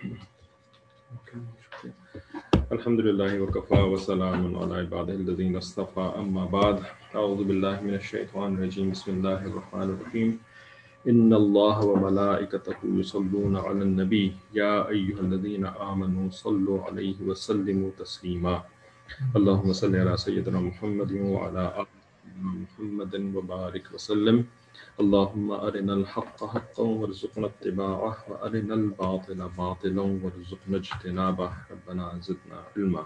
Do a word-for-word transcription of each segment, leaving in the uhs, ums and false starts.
الحمد للہ وکفا وسلام علی عبادہ الذین اصطفى اما بعد اعوذ باللہ من الشیطان الرجیم بسم اللہ الرحمن الرحیم ان اللہ وملائکتہ یصلون علی النبی یا ایھا الذین آمنوا صلوا علیہ وسلموا تسلیما اللہم صل علی سیدنا محمد وعلی آل محمد وبارک وسلم اللهم أرنا الحق حقا وارزقنا اتباعه وأرنا الباطل باطلا وارزقنا اجتنابه ربنا زدنا علما۔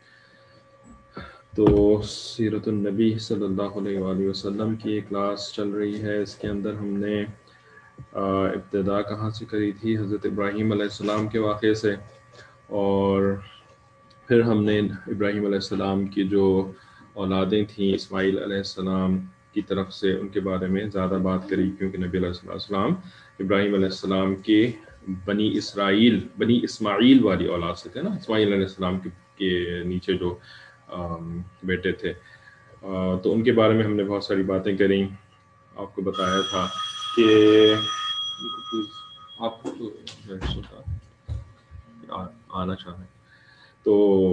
تو سیرت النبی صلی اللہ علیہ وآلہ وسلم کی ایک کلاس چل رہی ہے، اس کے اندر ہم نے ابتدا کہاں سے کری تھی؟ حضرت ابراہیم علیہ السلام کے واقعے سے، اور پھر ہم نے ابراہیم علیہ السلام کی جو اولادیں تھیں اسماعیل علیہ السلام کی طرف سے ان کے بارے میں زیادہ بات کری، کیونکہ نبی علیہ السلام ابراہیم علیہ السلام کے بنی اسرائیل بنی اسماعیل والی اولاد سے تھے نا، اسماعیل علیہ السلام کے نیچے جو بیٹے تھے، تو ان کے بارے میں ہم نے بہت ساری باتیں کریں۔ آپ کو بتایا تھا کہ آپ کو آنا چاہیں تو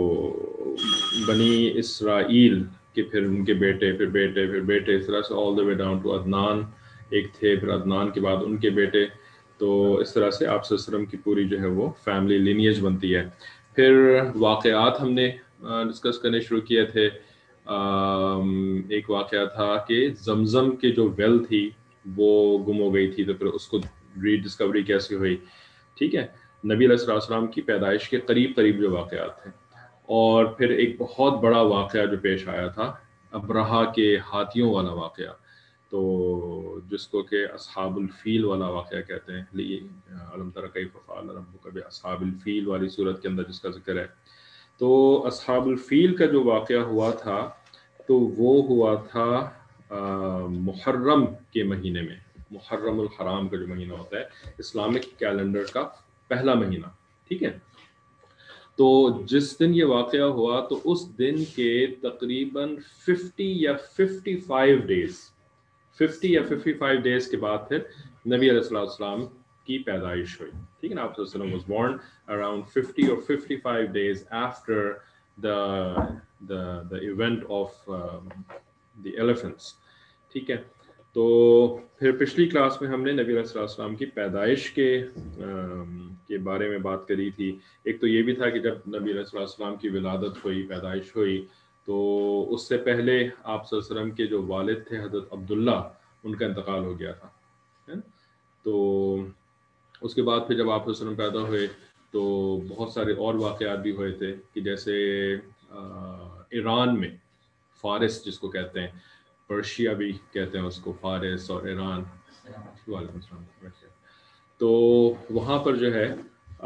بنی اسرائیل کہ پھر ان کے بیٹے پھر بیٹے پھر بیٹے اس طرح سے all the way down to Adnan ایک تھے، پھر عدنان کے بعد ان کے بیٹے، تو اس طرح سے آپ صلی اللہ علیہ وسلم کی پوری جو ہے وہ فیملی لینیج بنتی ہے۔ پھر واقعات ہم نے ڈسکس کرنے شروع کیے تھے۔ ایک واقعہ تھا کہ زمزم کے جو ویل تھی وہ گم ہو گئی تھی، تو پھر اس کو ری ڈسکوری کیسے ہوئی، ٹھیک ہے، نبی علیہ السلام کی پیدائش کے قریب قریب جو واقعات تھے۔ اور پھر ایک بہت بڑا واقعہ جو پیش آیا تھا، ابرہہ کے ہاتھیوں والا واقعہ، تو جس کو کہ اصحاب الفیل والا واقعہ کہتے ہیں، علم تر کیف فعل ربک باصحاب الفیل والی صورت کے اندر جس کا ذکر ہے۔ تو اصحاب الفیل کا جو واقعہ ہوا تھا تو وہ ہوا تھا محرم کے مہینے میں، محرم الحرام کا جو مہینہ ہوتا ہے اسلامک کیلنڈر کا پہلا مہینہ، ٹھیک ہے۔ تو جس دن یہ واقعہ ہوا تو اس دن کے تقریباً ففٹی یا ففٹی فائیو ڈیز ففٹی یا ففٹی فائیو ڈیز کے بعد پھر نبی علیہ السلام کی پیدائش ہوئی، ٹھیک ہے نا۔ آپ صلی اللہ علیہ وسلم was born around fifty or fifty-five days after the the the event of um, the elephants، ٹھیک ہے۔ تو پھر پچھلی کلاس میں ہم نے نبی علیہ السلام کی پیدائش کے کے بارے میں بات کری تھی۔ ایک تو یہ بھی تھا کہ جب نبی علیہ السلام کی ولادت ہوئی، پیدائش ہوئی، تو اس سے پہلے آپ صلی اللہ علیہ وسلم کے جو والد تھے حضرت عبداللہ، ان کا انتقال ہو گیا تھا۔ تو اس کے بعد پھر جب آپ صلی اللہ علیہ وسلم پیدا ہوئے تو بہت سارے اور واقعات بھی ہوئے تھے، کہ جیسے ایران میں فارس جس کو کہتے ہیں، پرشیا بھی کہتے ہیں اس کو، فارس اور ایران، وعلیکم السلام، تو وہاں پر جو ہے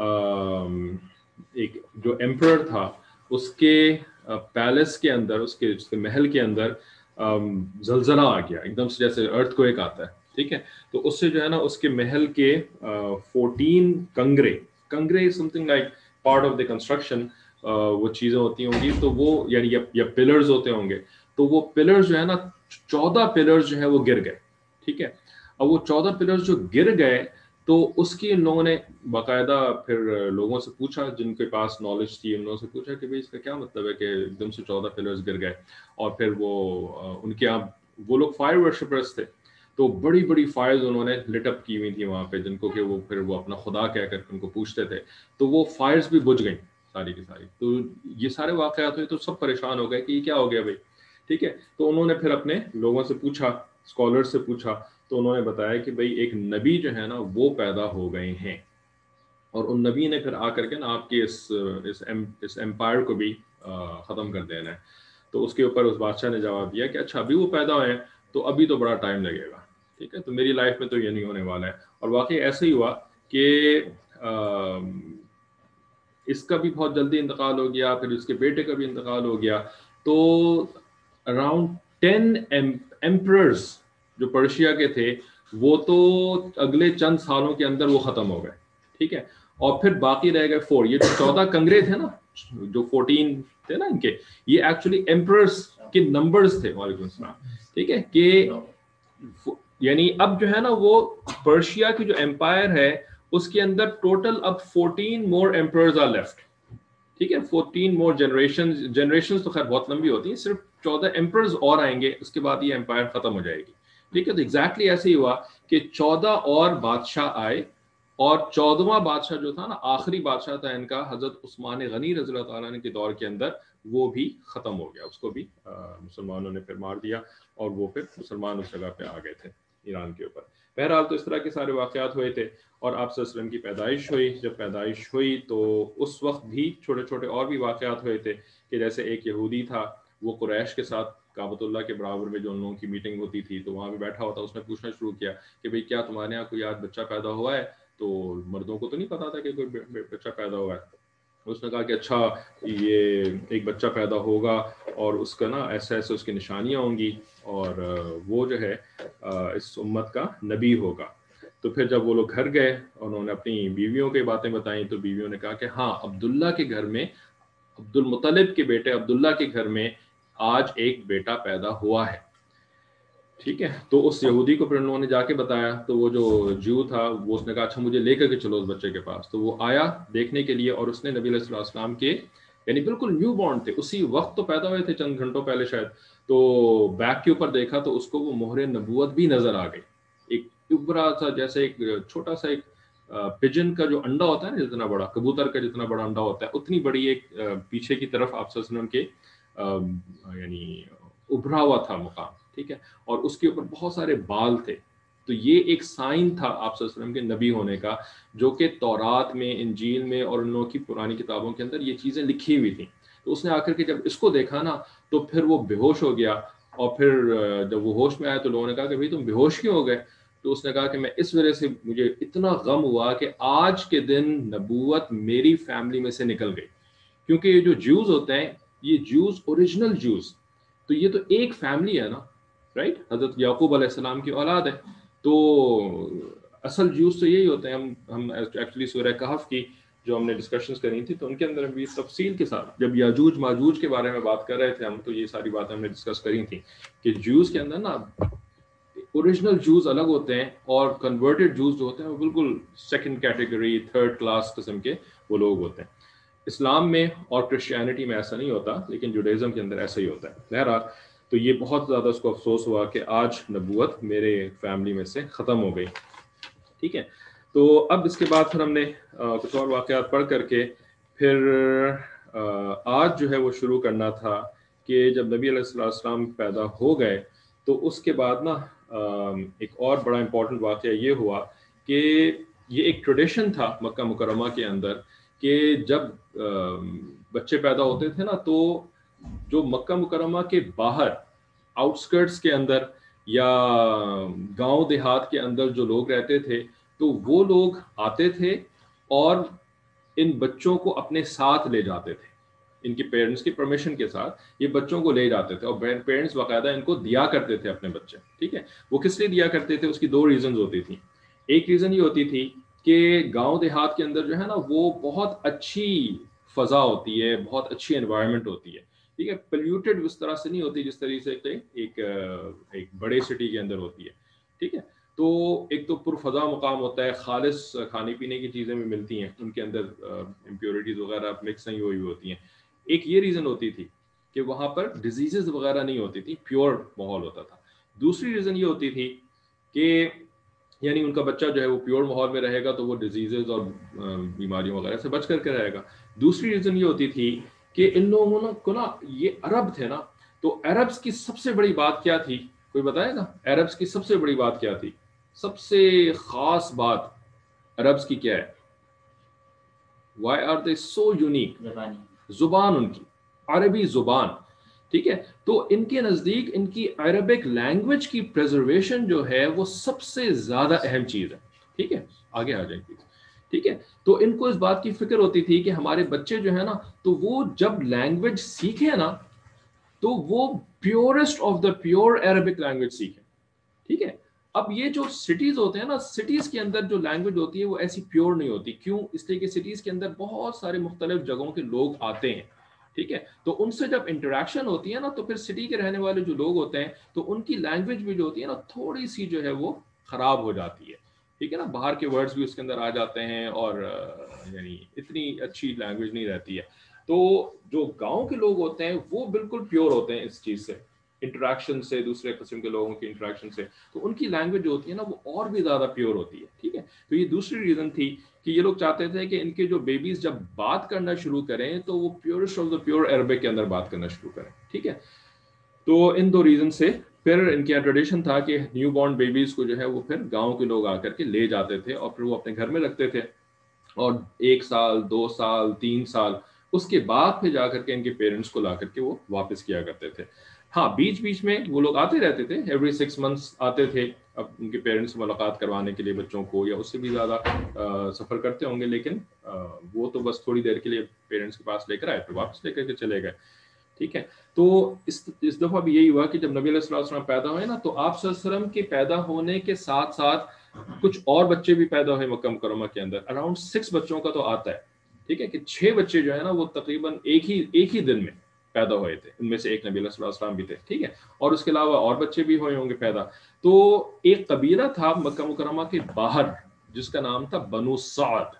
ایک جو ایمپرر تھا اس کے پیلس کے اندر، اس کے محل کے اندر زلزلہ آ گیا ایک دم سے، جیسے ارتھ کویک آتا ہے، ٹھیک ہے۔ تو اس سے جو ہے نا اس کے محل کے فورٹین کنگرے کنگرے something like part of the construction وہ چیزیں ہوتی ہوں گی، تو وہ یعنی یا پلرز ہوتے ہوں گے، تو وہ پلرز جو ہے نا چودہ پلرز جو ہے وہ گر گئے، ٹھیک ہے۔ اب وہ چودہ پلرز جو گر گئے تو اس کی ان لوگوں نے باقاعدہ پھر لوگوں سے پوچھا جن کے پاس نالج تھی، ان لوگوں سے پوچھا کہ بھئی اس کا کیا مطلب ہے کہ ایک دم سے چودہ پلرز گر گئے۔ اور پھر وہ ان کے یہاں وہ لوگ فائر ورشپرز تھے، تو بڑی بڑی فائرز انہوں نے لٹ اپ کی ہوئی تھی وہاں پہ، جن کو کہ وہ پھر وہ اپنا خدا کہہ کر ان کو پوچھتے تھے، تو وہ فائرز بھی بجھ گئیں ساری کی ساری۔ تو یہ سارے واقعات ہوئے تو سب پریشان ہو گئے کہ یہ کیا ہو گیا بھائی، ٹھیک ہے۔ تو انہوں نے پھر اپنے لوگوں سے پوچھا، اسکالر سے پوچھا، تو انہوں نے بتایا کہ بھئی ایک نبی جو ہے نا وہ پیدا ہو گئے ہیں، اور ان نبی نے پھر آ کر کے نا آپ کے اس اس اس امپائر کو بھی ختم کر دینا ہے۔ تو اس کے اوپر اس بادشاہ نے جواب دیا کہ اچھا ابھی وہ پیدا ہوئے ہیں تو ابھی تو بڑا ٹائم لگے گا، ٹھیک ہے، تو میری لائف میں تو یہ نہیں ہونے والا ہے۔ اور واقعی ایسے ہی ہوا کہ اس کا بھی بہت جلدی انتقال ہو گیا، پھر اس کے بیٹے کا بھی انتقال ہو گیا۔ تو اراؤنڈ ٹین ایمپررز جو پرشیا کے تھے وہ تو اگلے چند سالوں کے اندر وہ ختم ہو گئے، ٹھیک ہے۔ اور پھر باقی رہ گئے فور، یہ جو چودہ کنگرے تھے نا، جو فورٹین تھے نا ان کے، یہ ایکچولی ایمپررز کے نمبرز تھے، وعلیکم السلام، ٹھیک ہے، کہ یعنی اب جو ہے نا وہ پرشیا کی جو امپائر ہے اس کے اندر ٹوٹل اب fourteen more emperors are left. ٹھیک ہے, فورٹین مور جنریشن جنریشن تو خیر بہت لمبی ہوتی ہیں, صرف چودہ ایمپررز اور آئیں گے, اس کے بعد یہ امپائر ختم ہو جائے گی. ٹھیک ہے, تو ایگزیکٹلی ایسے ہی ہوا کہ چودہ اور بادشاہ آئے, اور چودواں بادشاہ جو تھا نا, آخری بادشاہ تھا ان کا, حضرت عثمان غنی رضی اللہ تعالیٰ عنہ کے دور کے اندر, وہ بھی ختم ہو گیا, اس کو بھی مسلمانوں نے پھر مار دیا, اور وہ پھر مسلمان اس جگہ پہ آ گئے تھے ایران کے اوپر. بہرحال تو اس طرح کے سارے واقعات ہوئے تھے, اور آپ صلی اللہ علیہ وسلم کی پیدائش ہوئی. جب پیدائش ہوئی تو اس وقت بھی چھوٹے چھوٹے اور بھی واقعات ہوئے تھے, کہ جیسے ایک یہودی تھا, وہ قریش کے ساتھ کعبۃ اللہ کے برابر میں جو ان لوگوں کی میٹنگ ہوتی تھی, تو وہاں پہ بیٹھا ہوا تھا, اس نے پوچھنا شروع کیا کہ بھئی کیا تمہارے یہاں کوئی آج بچہ پیدا ہوا ہے؟ تو مردوں کو تو نہیں پتا تھا کہ کوئی بچہ پیدا ہوا ہے. اس نے کہا کہ اچھا یہ ایک بچہ پیدا ہوگا, اور اس کا نا ایسے ایسے اس کی نشانیاں ہوں گی, اور وہ جو ہے اس امت کا نبی ہوگا. تو پھر جب وہ لوگ گھر گئے, انہوں نے اپنی بیویوں کی باتیں بتائیں, تو بیویوں نے کہا کہ ہاں, عبداللہ کے گھر میں, عبد المطلب کے بیٹے عبداللہ کے گھر میں آج ایک بیٹا پیدا ہوا ہے. ٹھیک ہے, تو اس یہودی کو پھر انہوں نے جا کے بتایا, تو وہ جو جو تھا وہ اس نے کہا اچھا مجھے لے کر کے چلو اس بچے کے پاس. تو وہ آیا دیکھنے کے لیے, اور اس نے نبی علیہ السلام کے, یعنی بالکل نیو بورن تھے, اسی وقت تو پیدا ہوئے تھے چند گھنٹوں پہلے شاید, تو بیک کے اوپر دیکھا تو اس کو وہ مہر نبوت بھی نظر آ گئی. ایک ابرا سا, جیسے ایک چھوٹا سا ایک پجن کا جو انڈا ہوتا ہے نا, جتنا بڑا کبوتر کا جتنا بڑا انڈا ہوتا ہے, اتنی بڑی ایک پیچھے کی طرف آپ صلی اللہ علیہ وسلم کے یعنی ابھرا ہوا تھا مقام. ٹھیک ہے, اور اس کے اوپر بہت سارے بال تھے. تو یہ ایک سائن تھا آپ صلی اللہ علیہ وسلم کے نبی ہونے کا, جو کہ تورات میں, انجیل میں, اور ان لوگوں کی پرانی کتابوں کے اندر یہ چیزیں لکھی ہوئی تھیں. تو اس نے آ کر کے جب اس کو دیکھا نا, تو پھر وہ بے ہوش ہو گیا, اور پھر جب وہ ہوش میں آیا تو لوگوں نے کہا کہ بھئی تم بے ہوش کیوں ہو گئے؟ تو اس نے کہا کہ میں اس وجہ سے, مجھے اتنا غم ہوا کہ آج کے دن نبوت میری فیملی میں سے نکل گئی. کیونکہ یہ جو جیوز ہوتے ہیں, یہ جیوز اوریجنل جیوز, تو یہ تو ایک فیملی ہے نا, رائٹ, حضرت یعقوب علیہ السلام کی اولاد ہے. تو اصل جیوز تو یہی ہوتے ہیں. ہم ہم ایکچولی سورہ کہف کی جو ہم نے ڈسکشنز کریں تھی, تو ان کے اندر بھی تفصیل کے ساتھ جب یاجوج ماجوج کے بارے میں بات کر رہے تھے ہم, تو یہ ساری باتیں ہم نے ڈسکس کری تھیں کہ جیوز کے اندر نا اوریجنل جوز الگ ہوتے ہیں, اور کنورٹڈ جوز جو ہوتے ہیں وہ بالکل سیکنڈ کیٹیگری, تھرڈ کلاس قسم کے وہ لوگ ہوتے ہیں. اسلام میں اور کرسچینٹی میں ایسا نہیں ہوتا, لیکن جوڈائزم کے اندر ایسا ہی ہوتا ہے. بہرحال تو یہ بہت زیادہ اس کو افسوس ہوا کہ آج نبوت میرے فیملی میں سے ختم ہو گئی. ٹھیک ہے, تو اب اس کے بعد پھر ہم نے کچھ اور واقعات پڑھ کر کے پھر آج جو ہے وہ شروع کرنا تھا کہ جب نبی علیہ السلام پیدا ہو گئے, تو اس کے بعد نا ایک اور بڑا امپورٹنٹ واقعہ یہ ہوا کہ یہ ایک ٹریڈیشن تھا مکہ مکرمہ کے اندر, کہ جب بچے پیدا ہوتے تھے نا, تو جو مکہ مکرمہ کے باہر آؤٹسکرٹس کے اندر یا گاؤں دیہات کے اندر جو لوگ رہتے تھے, تو وہ لوگ آتے تھے اور ان بچوں کو اپنے ساتھ لے جاتے تھے, ان کی پیرنٹس کی پرمیشن کے ساتھ یہ بچوں کو لے جاتے تھے, اور پیرنٹس باقاعدہ ان کو دیا کرتے تھے اپنے بچے. ٹھیک ہے, وہ کس لیے دیا کرتے تھے, اس کی دو ریزنز ہوتی تھیں. ایک ریزن یہ ہوتی تھی کہ گاؤں دیہات کے اندر جو ہے نا, وہ بہت اچھی فضا ہوتی ہے, بہت اچھی انوائرمنٹ ہوتی ہے. ٹھیک ہے, پلیوٹیڈ اس طرح سے نہیں ہوتی جس طریقے سے ایک ایک بڑے سٹی کے اندر ہوتی ہے. ٹھیک ہے, تو ایک تو پرفضا مقام ہوتا ہے, خالص کھانے پینے کی چیزیں بھی ملتی ہیں, ان کے اندر امپیورٹیز وغیرہ مکس نہیں ہوئی ہوتی ہیں. ایک یہ ریزن ہوتی تھی کہ وہاں پر ڈیزیزز وغیرہ نہیں ہوتی تھی, پیور ماحول ہوتا تھا. دوسری ریزن یہ ہوتی تھی کہ یعنی ان کا بچہ جو ہے وہ پیور ماحول میں رہے گا تو وہ ڈیزیزز اور بیماریوں وغیرہ سے بچ کر کے رہے گا. دوسری ریزن یہ ہوتی تھی کہ ان لوگوں کو نا, یہ عرب تھے نا, تو عربز کی سب سے بڑی بات کیا تھی, کوئی بتائے گا عربز کی سب سے بڑی بات کیا تھی؟ سب سے خاص بات عربز کی کیا ہے؟ Why are they so unique? زبان ان کی, عربی زبان. ٹھیک ہے, تو ان کے نزدیک ان کی عربک لینگویج کی پریزرویشن جو ہے وہ سب سے زیادہ اہم چیز ہے. ٹھیک ہے, آگے آ جائیں پلیز. ٹھیک ہے, تو ان کو اس بات کی فکر ہوتی تھی کہ ہمارے بچے جو ہے نا, تو وہ جب لینگویج سیکھیں نا, تو وہ purist of the pure Arabic language سیکھیں. ٹھیک ہے, اب یہ جو سٹیز ہوتے ہیں نا, سٹیز کے اندر جو لینگویج ہوتی ہے وہ ایسی پیور نہیں ہوتی. کیوں؟ اس لیے کہ سٹیز کے اندر بہت سارے مختلف جگہوں کے لوگ آتے ہیں. ٹھیک ہے, تو ان سے جب انٹریکشن ہوتی ہے نا, تو پھر سٹی کے رہنے والے جو لوگ ہوتے ہیں, تو ان کی لینگویج بھی جو ہوتی ہے نا, تھوڑی سی جو ہے وہ خراب ہو جاتی ہے. ٹھیک ہے نا, باہر کے ورڈز بھی اس کے اندر آ جاتے ہیں, اور یعنی اتنی اچھی لینگویج نہیں رہتی ہے. تو جو گاؤں کے لوگ ہوتے ہیں وہ بالکل پیور ہوتے ہیں اس چیز سے, انٹریکشن سے, دوسرے قسم کے لوگوں کی انٹریکشن سے, تو ان کی لینگویج جو ہوتی ہے نا وہ اور بھی زیادہ پیور ہوتی ہے. ٹھیک ہے, تو یہ دوسری ریزن تھی کہ یہ لوگ چاہتے تھے کہ ان کے جو بیبیز جب بات کرنا شروع کریں تو وہ purist of the pure Arabic کے اندر بات کرنا شروع کریں. ٹھیک ہے, تو ان دو ریزن سے پھر ان کی ٹریڈیشن تھا کہ نیو بورن بیبیز کو جو ہے وہ پھر گاؤں کے لوگ آ کر کے لے جاتے تھے اور پھر وہ اپنے گھر میں رکھتے تھے, اور ایک سال, دو سال, تین سال اس کے بعد پھر جا کر کے ان کے پیرنٹس کو لا کر کے وہ واپس کیا کرتے تھے. ہاں بیچ بیچ میں وہ لوگ آتے رہتے تھے, ایوری سکس منتھس آتے تھے اب ان کے پیرنٹس سے ملاقات کروانے کے لیے بچوں کو, یا اس سے بھی زیادہ سفر کرتے ہوں گے, لیکن وہ تو بس تھوڑی دیر کے لیے پیرنٹس کے پاس لے کر آئے پھر واپس لے کر کے چلے گئے. ٹھیک ہے, تو اس اس دفعہ بھی یہی ہوا کہ جب نبی علیہ الصلوۃ والسلام پیدا ہوئے نا, تو آپ صلی اللہ علیہ وسلم کے پیدا ہونے کے ساتھ ساتھ کچھ اور بچے بھی پیدا ہوئے مکہ مکرمہ کے اندر, اراؤنڈ سکس بچوں کا تو آتا ہے. ٹھیک ہے, کہ چھ بچے جو ہے نا وہ تقریباً ایک ہی ایک ہی دن میں پیدا ہوئے تھے, ان میں سے ایک نبی علیہ الصلوۃ والسلام بھی تھے. ٹھیک ہے, اور اس کے علاوہ اور بچے بھی ہوئے ہوں گے پیدا. تو ایک قبیلہ تھا مکہ مکرمہ کے باہر جس کا نام تھا بنو سعد.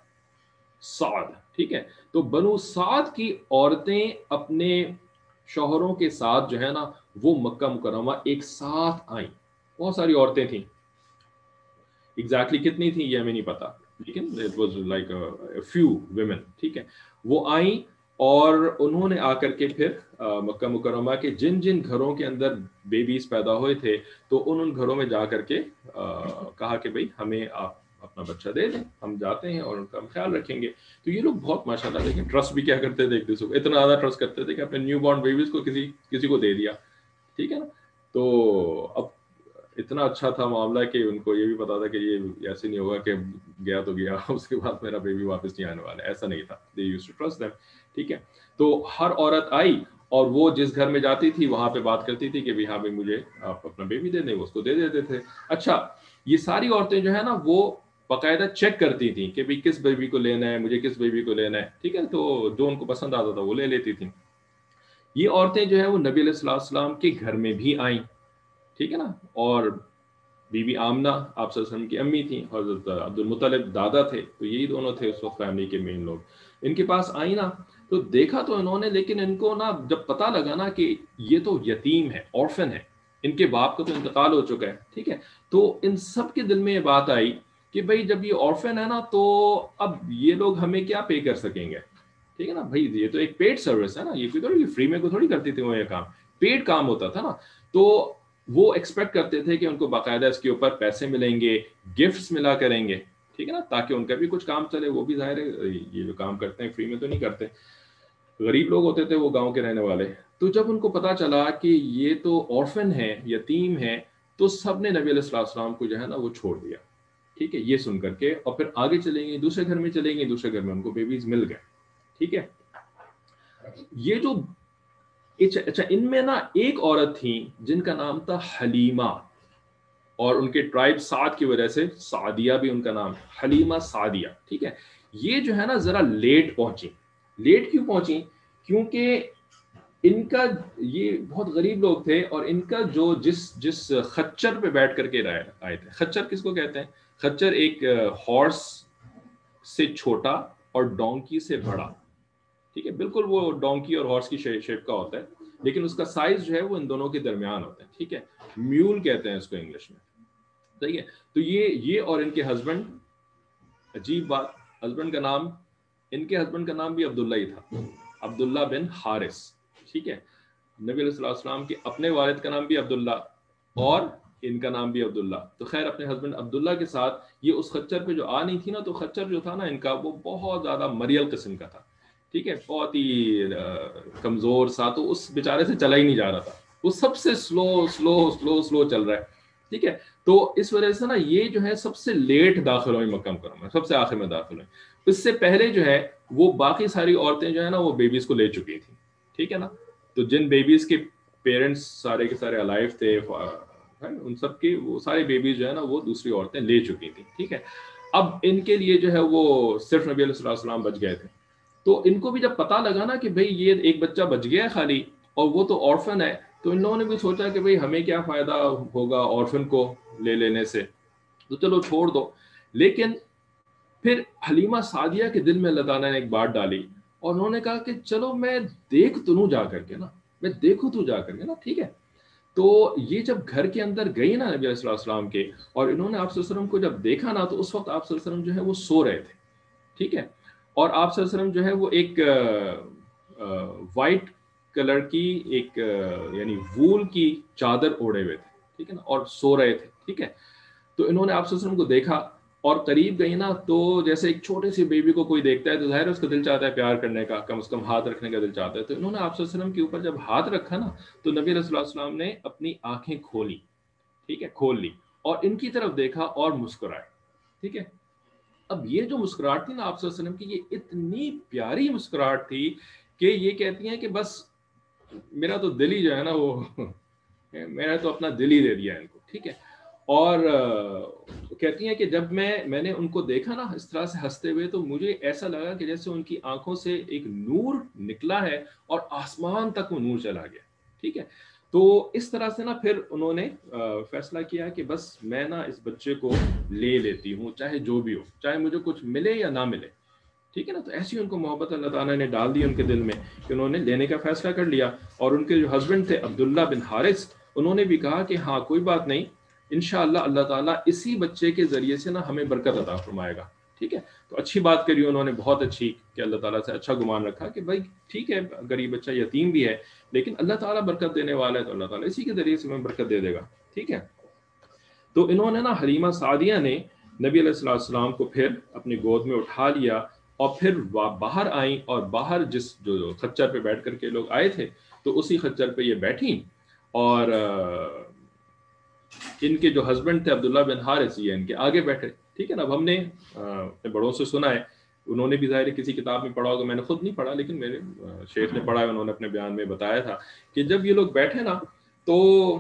سعد ٹھیک ہے, تو بنو سعد کی عورتیں اپنے شوہروں کے ساتھ جو ہے نا وہ مکہ مکرمہ ایک ساتھ آئیں. بہت ساری عورتیں تھیں, ایگزیکٹلی کتنی تھیں یہ ہمیں نہیں پتا, لیکن it was like few women. ٹھیک ہے, وہ آئیں اور انہوں نے آ کر کے پھر مکہ مکرمہ کے جن جن گھروں کے اندر بیبیز پیدا ہوئے تھے تو ان ان گھروں میں جا کر کے کہا کہ بھئی ہمیں آپ اپنا بچہ دے دیں, ہم جاتے ہیں اور ان کا ہم خیال رکھیں گے. تو یہ لوگ بہت ماشاء اللہ دیکھیں ٹرسٹ بھی کیا کرتے تھے ایک دوسرے کو, اتنا زیادہ ٹرسٹ کرتے تھے کہ اپنے نیو بورن بیبیز کو کسی کسی کو دے دیا. ٹھیک ہے نا, تو اب اتنا اچھا تھا معاملہ کہ ان کو یہ بھی پتا تھا کہ یہ ایسے نہیں ہوگا کہ گیا تو گیا اس کے بعد میرا بیبی واپس نہیں آنے والا, ایسا نہیں تھا. They used to trust them. ٹھیک ہے, تو ہر عورت آئی اور وہ جس گھر میں جاتی تھی وہاں پہ بات کرتی تھی کہ بھی ہاں بھائی مجھے آپ اپنا بیبی دے دیں, وہ اس کو دے دیتے تھے. اچھا, یہ ساری عورتیں جو ہے نا وہ باقاعدہ چیک کرتی تھیں کہ بھئی کس بیبی کو لینا ہے, مجھے کس بیبی کو لینا ہے. ٹھیک ہے, تو جو ان کو پسند آتا تھا وہ لے لیتی تھیں. یہ عورتیں جو ہے وہ نبی علیہ الصلوۃ والسلام کے گھر میں بھی آئیں. ٹھیک ہے نا, اور بی بی آمنہ آپ صلی اللہ علیہ وسلم کی امی تھیں, حضرت عبد المطلب دادا تھے, تو یہی دونوں تھے اس وقت فیملی کے مین لوگ. ان کے پاس آئی نا تو دیکھا تو انہوں نے, لیکن ان کو نا جب پتہ لگا نا کہ یہ تو یتیم ہے, آرفن ہے, ان کے باپ کا تو انتقال ہو چکا ہے. ٹھیک ہے, تو ان سب کے دل میں یہ بات آئی کہ بھئی جب یہ آرفن ہے نا تو اب یہ لوگ ہمیں کیا پے کر سکیں گے. ٹھیک ہے نا بھائی, یہ تو ایک پیڈ سروس ہے نا, یہ کوئی فری میں کو تھوڑی کرتی تھی وہ, یہ کام پیڈ کام ہوتا تھا نا. تو وہ ایکسپیکٹ کرتے تھے کہ ان کو باقاعدہ اس کے اوپر پیسے ملیں گے, گفٹس ملا کریں گے. ٹھیک ہے نا, تاکہ ان کا بھی کچھ کام چلے. وہ بھی ظاہر ہے یہ جو کام کرتے ہیں فری میں تو نہیں کرتے, غریب لوگ ہوتے تھے وہ گاؤں کے رہنے والے. تو جب ان کو پتا چلا کہ یہ تو آرفن ہے, یتیم ہے, تو سب نے نبی علیہ الصلوۃ والسلام کو جو ہے نا وہ چھوڑ دیا. ٹھیک ہے, یہ سن کر کے, اور پھر آگے چلیں گے دوسرے گھر میں چلیں گے, دوسرے گھر میں ان کو بیبیز مل گئے. ٹھیک ہے, یہ جو اچھا ان میں نا ایک عورت تھی جن کا نام تھا حلیمہ, اور ان کے ٹرائب سعد کی وجہ سے سعدیہ بھی ان کا نام, حلیمہ سعدیہ. ٹھیک ہے, یہ جو ہے نا ذرا لیٹ پہنچی. لیٹ کیوں پہنچی, کیونکہ ان کا یہ بہت غریب لوگ تھے, اور ان کا جو جس جس خچر پہ بیٹھ کر کے آئے تھے. خچر کس کو کہتے ہیں, خچر ایک ہارس سے چھوٹا اور ڈونکی سے بڑا. ٹھیک ہے, بالکل وہ ڈونکی اور ہارس کی شیپ کا ہوتا ہے, لیکن اس کا سائز جو ہے وہ ان دونوں کے درمیان ہوتا ہے. ٹھیک ہے, میول کہتے ہیں اس کو انگلش میں. صحیح ہے, تو یہ یہ اور ان کے ہسبینڈ, عجیب بات, ہسبینڈ کا نام, ان کے ہسبینڈ کا نام بھی عبداللہ ہی تھا, عبداللہ بن حارث. ٹھیک ہے, نبی علیہ الصلوۃ والسلام کے اپنے والد کا نام بھی عبداللہ اور ان کا نام بھی عبداللہ. تو خیر اپنے ہسبینڈ عبداللہ کے ساتھ یہ اس خچر پہ جو آ نہیں تھی نا, تو خچر جو تھا نا ان کا وہ بہت زیادہ مریل قسم کا تھا. ٹھیک ہے, بہت ہی کمزور سا, تو اس بیچارے سے چلا ہی نہیں جا رہا تھا, وہ سب سے سلو سلو سلو سلو چل رہا ہے. ٹھیک ہے, تو اس وجہ سے نا یہ جو ہے سب سے لیٹ داخل ہوئی مکہ مکرمہ, سب سے آخر میں داخل ہوئی. اس سے پہلے جو ہے وہ باقی ساری عورتیں جو ہے نا وہ بیبیز کو لے چکی تھیں. ٹھیک ہے نا, تو جن بیبیز کے پیرنٹس سارے کے سارے الائیو تھے, ان سب کی وہ سارے بیبیز جو ہے نا وہ دوسری عورتیں لے چکی تھیں. ٹھیک ہے, اب ان کے لیے جو ہے وہ صرف نبی علیہ الصلوۃ والسلام بچ گئے تھے. تو ان کو بھی جب پتا لگا نا کہ بھئی یہ ایک بچہ بچ گیا ہے خالی, اور وہ تو آرفن ہے, تو ان لوگوں نے بھی سوچا کہ بھئی ہمیں کیا فائدہ ہوگا آرفن کو لے لینے سے, تو چلو چھوڑ دو. لیکن پھر حلیمہ سعدیہ کے دل میں اللہ تعالیٰ نے ایک بات ڈالی اور انہوں نے کہا کہ چلو میں دیکھ تو لوں جا کر کے نا، میں دیکھوں تو جا کر کے نا، ٹھیک ہے. تو یہ جب گھر کے اندر گئی نا نبی علیہ السلام کے، اور انہوں نے آپ صلی اللہ علیہ وسلم کو جب دیکھا نا، تو اس وقت آپ صلی اللہ علیہ وسلم جو ہے وہ سو رہے تھے، ٹھیک ہے. اور آپ صلی اللہ علیہ وسلم جو ہے وہ ایک وائٹ کلر کی ایک یعنی وول کی چادر اوڑے ہوئے تھے، ٹھیک ہے نا، اور سو رہے تھے، ٹھیک ہے. تو انہوں نے آپ صلی اللہ علیہ وسلم کو دیکھا اور قریب گئی نا، تو جیسے ایک چھوٹے سی بیبی کو کوئی دیکھتا ہے تو ظاہر ہے اس کا دل چاہتا ہے پیار کرنے کا، کم از کم ہاتھ رکھنے کا دل چاہتا ہے. تو انہوں نے آپ صلی اللہ علیہ وسلم کے اوپر جب ہاتھ رکھا نا، تو نبی علیہ الصلوۃ والسلام نے اپنی آنکھیں کھولی، ٹھیک ہے، کھول لی اور ان کی طرف دیکھا اور مسکرائے، ٹھیک ہے. اب یہ جو مسکراہٹ تھی نا آپ صلی اللہ علیہ وسلم کی، یہ اتنی پیاری مسکراہٹ تھی کہ یہ کہتی ہیں کہ بس میرا تو دل ہی جو ہے نا وہ میں نے تو اپنا دل ہی دے دیا ان کو، ٹھیک ہے. اور کہتی ہیں کہ جب میں میں نے ان کو دیکھا نا اس طرح سے ہنستے ہوئے، تو مجھے ایسا لگا کہ جیسے ان کی آنکھوں سے ایک نور نکلا ہے اور آسمان تک وہ نور چلا گیا، ٹھیک ہے. تو اس طرح سے نا پھر انہوں نے فیصلہ کیا کہ بس میں نا اس بچے کو لے لیتی ہوں، چاہے جو بھی ہو، چاہے مجھے کچھ ملے یا نہ ملے، ٹھیک ہے نا. تو ایسی ان کو محبت اللہ تعالیٰ نے ڈال دی ان کے دل میں کہ انہوں نے لینے کا فیصلہ کر لیا. اور ان کے جو ہسبینڈ تھے عبداللہ بن حارث، انہوں نے بھی کہا کہ ہاں کوئی بات نہیں، انشاءاللہ اللہ تعالیٰ اسی بچے کے ذریعے سے نا ہمیں برکت عطا فرمائے گا، ٹھیک ہے. تو اچھی بات کری انہوں نے، بہت اچھی، کہ اللہ تعالیٰ سے اچھا گمان رکھا کہ بھائی ٹھیک ہے اگر یہ بچہ یتیم بھی ہے لیکن اللہ تعالیٰ برکت دینے والا ہے، تو اللہ تعالیٰ اسی کے ذریعے سے ہمیں برکت دے دے گا، ٹھیک ہے. تو انہوں نے نا حلیمہ سعدیہ نے نبی علیہ الصلوۃ والسلام کو پھر اپنی گود میں اٹھا لیا اور پھر باہر آئیں، اور باہر جس جو خچر پہ بیٹھ کر کے لوگ آئے تھے تو اسی خچر پہ یہ بیٹھیں. اور ان کے جو ہسبینڈ تھے عبداللہ بن حارث، یہ ان کے آگے بیٹھے، ٹھیک ہے نا. اب ہم نے اپنے بڑوں سے سنا ہے، انہوں نے بھی ظاہر کسی کتاب میں پڑھا ہوگا، میں نے خود نہیں پڑھا لیکن میرے شیخ نے پڑھا ہے، انہوں نے اپنے بیان میں بتایا تھا کہ جب یہ لوگ بیٹھے نا تو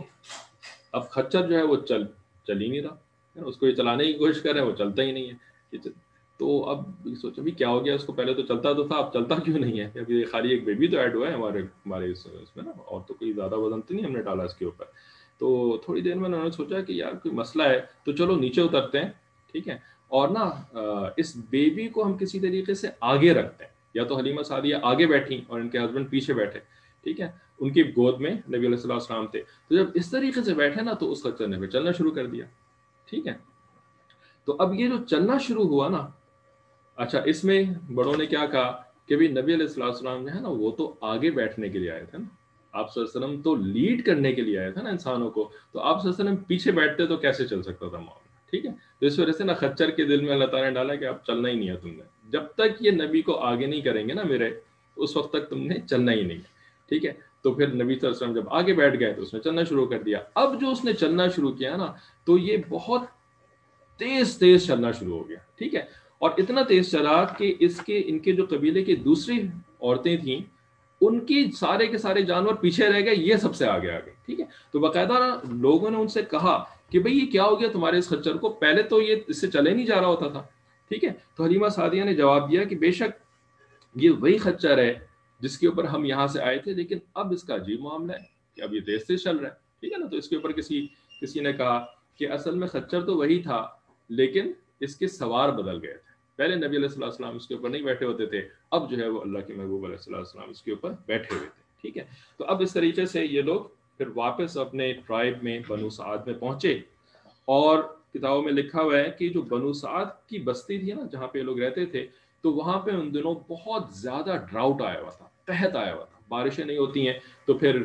اب خچر جو ہے وہ چل چل ہی نہیں رہا، اس کو یہ چلانے کی کوشش کر رہے ہیں، وہ چلتا ہی نہیں ہے. تو اب سوچا بھی کیا ہو گیا اس کو، پہلے تو چلتا تو تھا، اب چلتا کیوں نہیں ہے؟ ابھی خالی ایک بیبی تو ایڈ ہوا ہے ہمارے ہمارے اس میں نا، اور تو کوئی زیادہ وزن تو نہیں ہم نے ڈالا اس کے اوپر. تو تھوڑی دیر میں انہوں نے سوچا کہ یار کوئی مسئلہ ہے، تو چلو نیچے اترتے ہیں، ٹھیک ہے، اور نا اس بیبی کو ہم کسی طریقے سے آگے رکھتے ہیں. یا تو حلیمہ سعدیہ آگے بیٹھی اور ان کے ہسبینڈ پیچھے بیٹھے، ٹھیک ہے، ان کی گود میں نبی علیہ الصلوۃ والسلام تھے. تو جب اس طریقے سے بیٹھے نا تو اس خچر نے پھر چلنا شروع کر دیا، ٹھیک ہے. تو اب یہ جو چلنا شروع ہوا نا، اچھا اس میں بڑوں نے کیا کہا کہ بھی نبی علیہ الصلوۃ والسلام جو ہے نا وہ تو آگے بیٹھنے کے لیے آئے تھے نا، آپ صلی اللہ علیہ وسلم تو لیڈ کرنے کے لیے آئے تھے نا انسانوں کو، تو آپ صلی اللہ علیہ وسلم پیچھے بیٹھتے تو کیسے چل سکتا تھا معاملہ، ٹھیک ہے. تو اس وجہ سے نا خچر کے دل میں اللہ تعالیٰ نے ڈالا کہ اب چلنا ہی نہیں ہے تم نے، جب تک یہ نبی کو آگے نہیں کریں گے نا میرے، اس وقت تک تم نے چلنا ہی نہیں ہے، ٹھیک ہے. تو پھر نبی صلی اللہ علیہ وسلم جب آگے بیٹھ گئے تو اس نے چلنا شروع کر دیا. اب جو اس نے چلنا شروع کیا نا تو یہ بہت تیز تیز چلنا شروع ہو گیا، ٹھیک ہے. اور اتنا تیز چلا کہ اس کے ان کے جو قبیلے کی دوسری عورتیں تھیں ان کی سارے کے سارے جانور پیچھے رہ گئے، یہ سب سے آگے آ گئے، ٹھیک ہے. تو باقاعدہ لوگوں نے ان سے کہا کہ بھئی یہ کیا ہو گیا تمہارے اس خچر کو، پہلے تو یہ اس سے چلے نہیں جا رہا ہوتا تھا، ٹھیک ہے. تو حلیمہ سعدیہ نے جواب دیا کہ بے شک یہ وہی خچر ہے جس کے اوپر ہم یہاں سے آئے تھے، لیکن اب اس کا عجیب معاملہ ہے کہ اب یہ تیز تیز چل رہا ہے، ٹھیک ہے نا. تو اس کے اوپر کسی کسی نے کہا کہ اصل میں خچر تو وہی تھا لیکن اس کے سوار بدل گئے تھے، پہلے نبی علیہ الصلوۃ والسلام اس کے اوپر نہیں بیٹھے ہوتے تھے، اب جو ہے وہ اللہ کے محبوب علیہ الصلوۃ والسلام اس کے اوپر بیٹھے ہوئے تھے، ٹھیک ہے. تو اب اس طریقے سے یہ لوگ پھر واپس اپنے ٹرائب میں بنو سعد میں پہنچے. اور کتابوں میں لکھا ہوا ہے کہ جو بنو سعد کی بستی تھی نا جہاں پہ لوگ رہتے تھے، تو وہاں پہ ان دنوں بہت زیادہ ڈراؤٹ آیا ہوا تھا، قحط آیا ہوا تھا، بارشیں نہیں ہوتی ہیں تو پھر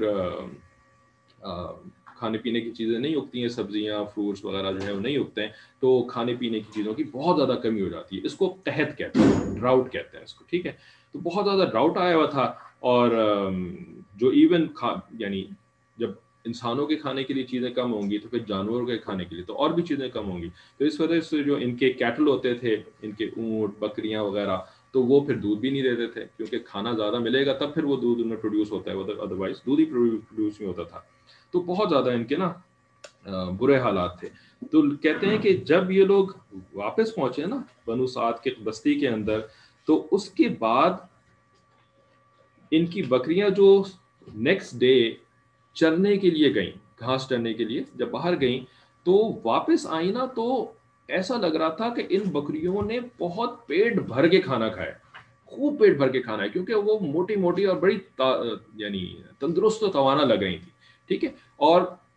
کھانے پینے کی چیزیں نہیں اگتی ہیں، سبزیاں فروٹس وغیرہ جو ہے وہ نہیں اگتے ہیں، تو کھانے پینے کی چیزوں کی بہت زیادہ کمی ہو جاتی ہے. اس کو قحط کہتے ہیں، ڈراؤٹ کہتے ہیں اس کو، ٹھیک ہے. تو بہت زیادہ ڈراؤٹ آیا ہوا تھا، اور جو ایون یعنی جب انسانوں کے کھانے کے لیے چیزیں کم ہوں گی تو پھر جانوروں کے کھانے کے لیے تو اور بھی چیزیں کم ہوں گی. تو اس وجہ سے جو ان کے کیٹل ہوتے تھے، ان کے اونٹ بکریاں وغیرہ، تو وہ پھر دودھ بھی نہیں دیتے تھے، کیونکہ کھانا زیادہ ملے گا تب پھر وہ دودھ ان میں پروڈیوس ہوتا ہے، ادروائز دودھ ہی پروڈیوس نہیں ہوتا تھا. تو بہت زیادہ ان کے نا برے حالات تھے. تو کہتے ہیں کہ جب یہ لوگ واپس پہنچے نا بنو سعد کے بستی کے اندر، تو اس کے بعد ان کی بکریاں جو نیکسٹ ڈے چرنے کے لیے گئیں، گھاس چرنے کے لیے جب باہر گئیں تو واپس آئی نا، تو ایسا لگ رہا تھا کہ ان بکریوں نے بہت پیٹ بھر کے کھانا کھایا، خوب پیٹ بھر کے کھانا ہے، کیونکہ وہ موٹی موٹی اور بڑی یعنی تندرست و توانا لگ رہی تھی، ٹھیک ہے. اور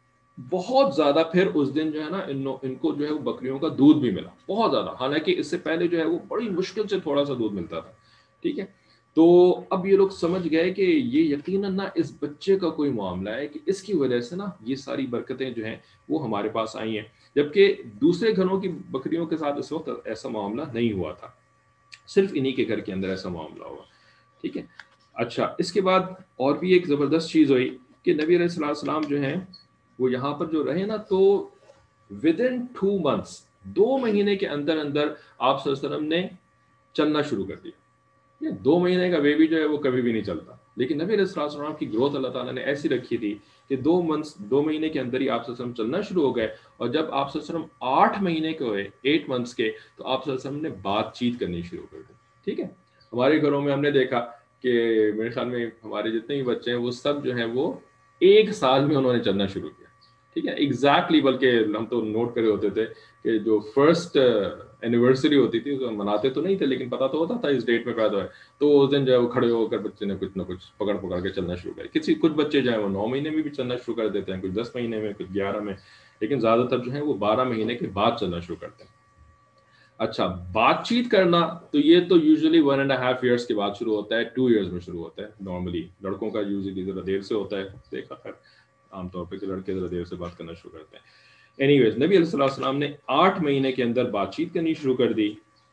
بہت زیادہ پھر اس دن جو ہے نا ان ان کو جو ہے وہ بکریوں کا دودھ بھی ملا بہت زیادہ، حالانکہ اس سے پہلے جو ہے وہ بڑی مشکل سے تھوڑا سا دودھ ملتا تھا، ٹھیک ہے. تو اب یہ لوگ سمجھ گئے کہ یہ یقیناً نہ اس بچے کا کوئی معاملہ ہے کہ اس کی وجہ سے نا یہ ساری برکتیں جو ہیں وہ ہمارے پاس آئی ہیں، جبکہ دوسرے گھروں کی بکریوں کے ساتھ اس وقت ایسا معاملہ نہیں ہوا تھا، صرف انہی کے گھر کے اندر ایسا معاملہ ہوا، ٹھیک ہے. اچھا، اس کے بعد اور بھی ایک زبردست چیز ہوئی کہ نبی علیہ الصلوۃ والسلام جو ہیں وہ یہاں پر جو رہے نا، تو ود ان ٹو منتھس، دو مہینے کے اندر اندر آپ صلی اللہ علیہ وسلم نے چلنا شروع کر دیا. یہ دو مہینے کا بیبی جو ہے وہ کبھی بھی نہیں چلتا، لیکن نبی علیہ الصلوۃ والسلام کی گروتھ اللہ تعالیٰ نے ایسی رکھی تھی کہ دو منتھس دو مہینے کے اندر ہی آپ صلی اللہ علیہ وسلم چلنا شروع ہو گئے. اور جب آپ صلی اللہ علیہ وسلم آٹھ مہینے کے ہوئے، ایٹ منتھس کے، تو آپ صلی اللہ علیہ وسلم نے بات چیت کرنی شروع کر دی، ٹھیک ہے. ہمارے گھروں میں ہم نے دیکھا کہ میرے خیال میں ہمارے جتنے بھی بچے ہیں وہ سب جو ہیں وہ ایک سال میں انہوں نے چلنا شروع کیا، ٹھیک ہے، ایگزیکٹلی. بلکہ ہم تو نوٹ کرے ہوتے تھے کہ جو فرسٹ اینیورسری ہوتی تھی تو مناتے تو نہیں تھے، لیکن پتا تو ہوتا تھا اس ڈیٹ میں پیدا ہوئے، تو اس دن جو ہے وہ کھڑے ہو کر بچے نے کچھ نہ کچھ پکڑ پکڑ کے چلنا شروع کیا. کسی کچھ بچے جو ہیں وہ نو مہینے میں بھی چلنا شروع کر دیتے ہیں، کچھ دس مہینے میں، کچھ گیارہ میں، لیکن زیادہ تر جو ہے وہ بارہ مہینے کے بعد چلنا شروع کرتے ہیں. اچھا، بات چیت کرنا تو یہ تو usually one and half years کے بعد شروع ہوتا ہے، ٹو ایئرس میں شروع ہوتا ہے نارملی. لڑکوں کا یوزلی ذرا دیر سے ہوتا ہے، دیکھا خیر عام طور پہ کہ لڑکے ذرا دیر سے بات کرنا شروع کرتے ہیں. اینی ویز، نبی علیہ السلام نے آٹھ مہینے کے اندر بات چیت کرنی شروع کر دی،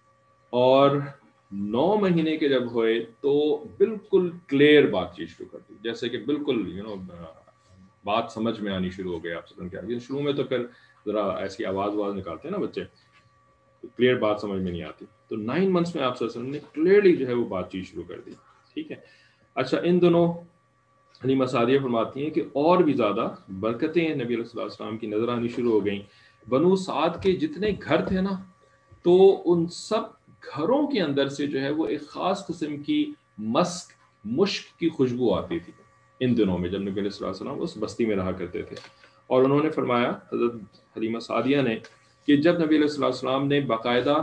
اور نو مہینے کے جب ہوئے تو بالکل کلیئر بات چیت شروع کر دی، جیسے کہ بالکل یو نو بات سمجھ میں آنی شروع ہو گئی. آپ سے شروع میں تو پھر ذرا ایسی آواز آواز نکالتے ہیں نا بچے، کلیئر بات سمجھ میں نہیں آتی. تو نائن منتھس میں آپ صلی اللہ علیہ وسلم نے کلیئرلی جو ہے وہ بات چیت شروع کر دی، ٹھیک ہے. اچھا، ان دونوں حلیمہ سعدیہ فرماتی ہیں کہ اور بھی زیادہ برکتیں نبی علیہ السلام کی نظر آنی شروع ہو گئیں. بنو سعد کے جتنے گھر تھے نا، تو ان سب گھروں کے اندر سے جو ہے وہ ایک خاص قسم کی مسک مشک کی خوشبو آتی تھی ان دنوں میں، جب نبی علیہ السلام اس بستی میں رہا کرتے تھے. اور انہوں نے فرمایا، حضرت حلیمہ سعدیہ نے، کہ جب نبی علیہ السلام نے باقاعدہ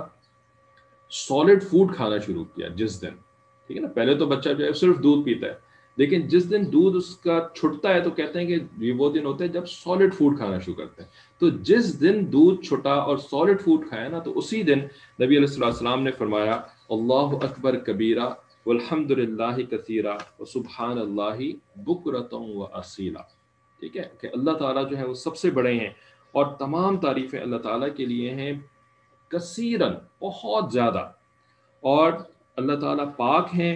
سالڈ فوڈ کھانا شروع کیا جس دن، ٹھیک ہے نا، پہلے تو بچہ جو ہے صرف دودھ پیتا ہے، لیکن جس دن دودھ اس کا چھٹتا ہے تو کہتے ہیں کہ یہ وہ دن ہوتے ہیں جب سالڈ فوڈ کھانا شروع کرتے ہیں. تو جس دن دودھ چھٹا اور سالڈ فوڈ کھایا نا، تو اسی دن نبی علیہ السلام نے فرمایا اللہ اکبر کبیرہ والحمد للہ کثیرہ وسبحان اللہ بکرۃ و اصیلا، ٹھیک ہے، کہ اللہ تعالیٰ جو ہے وہ سب سے بڑے ہیں اور تمام تعریفیں اللہ تعالیٰ کے لیے ہیں، کثیرن بہت زیادہ، اور اللہ تعالیٰ پاک ہیں،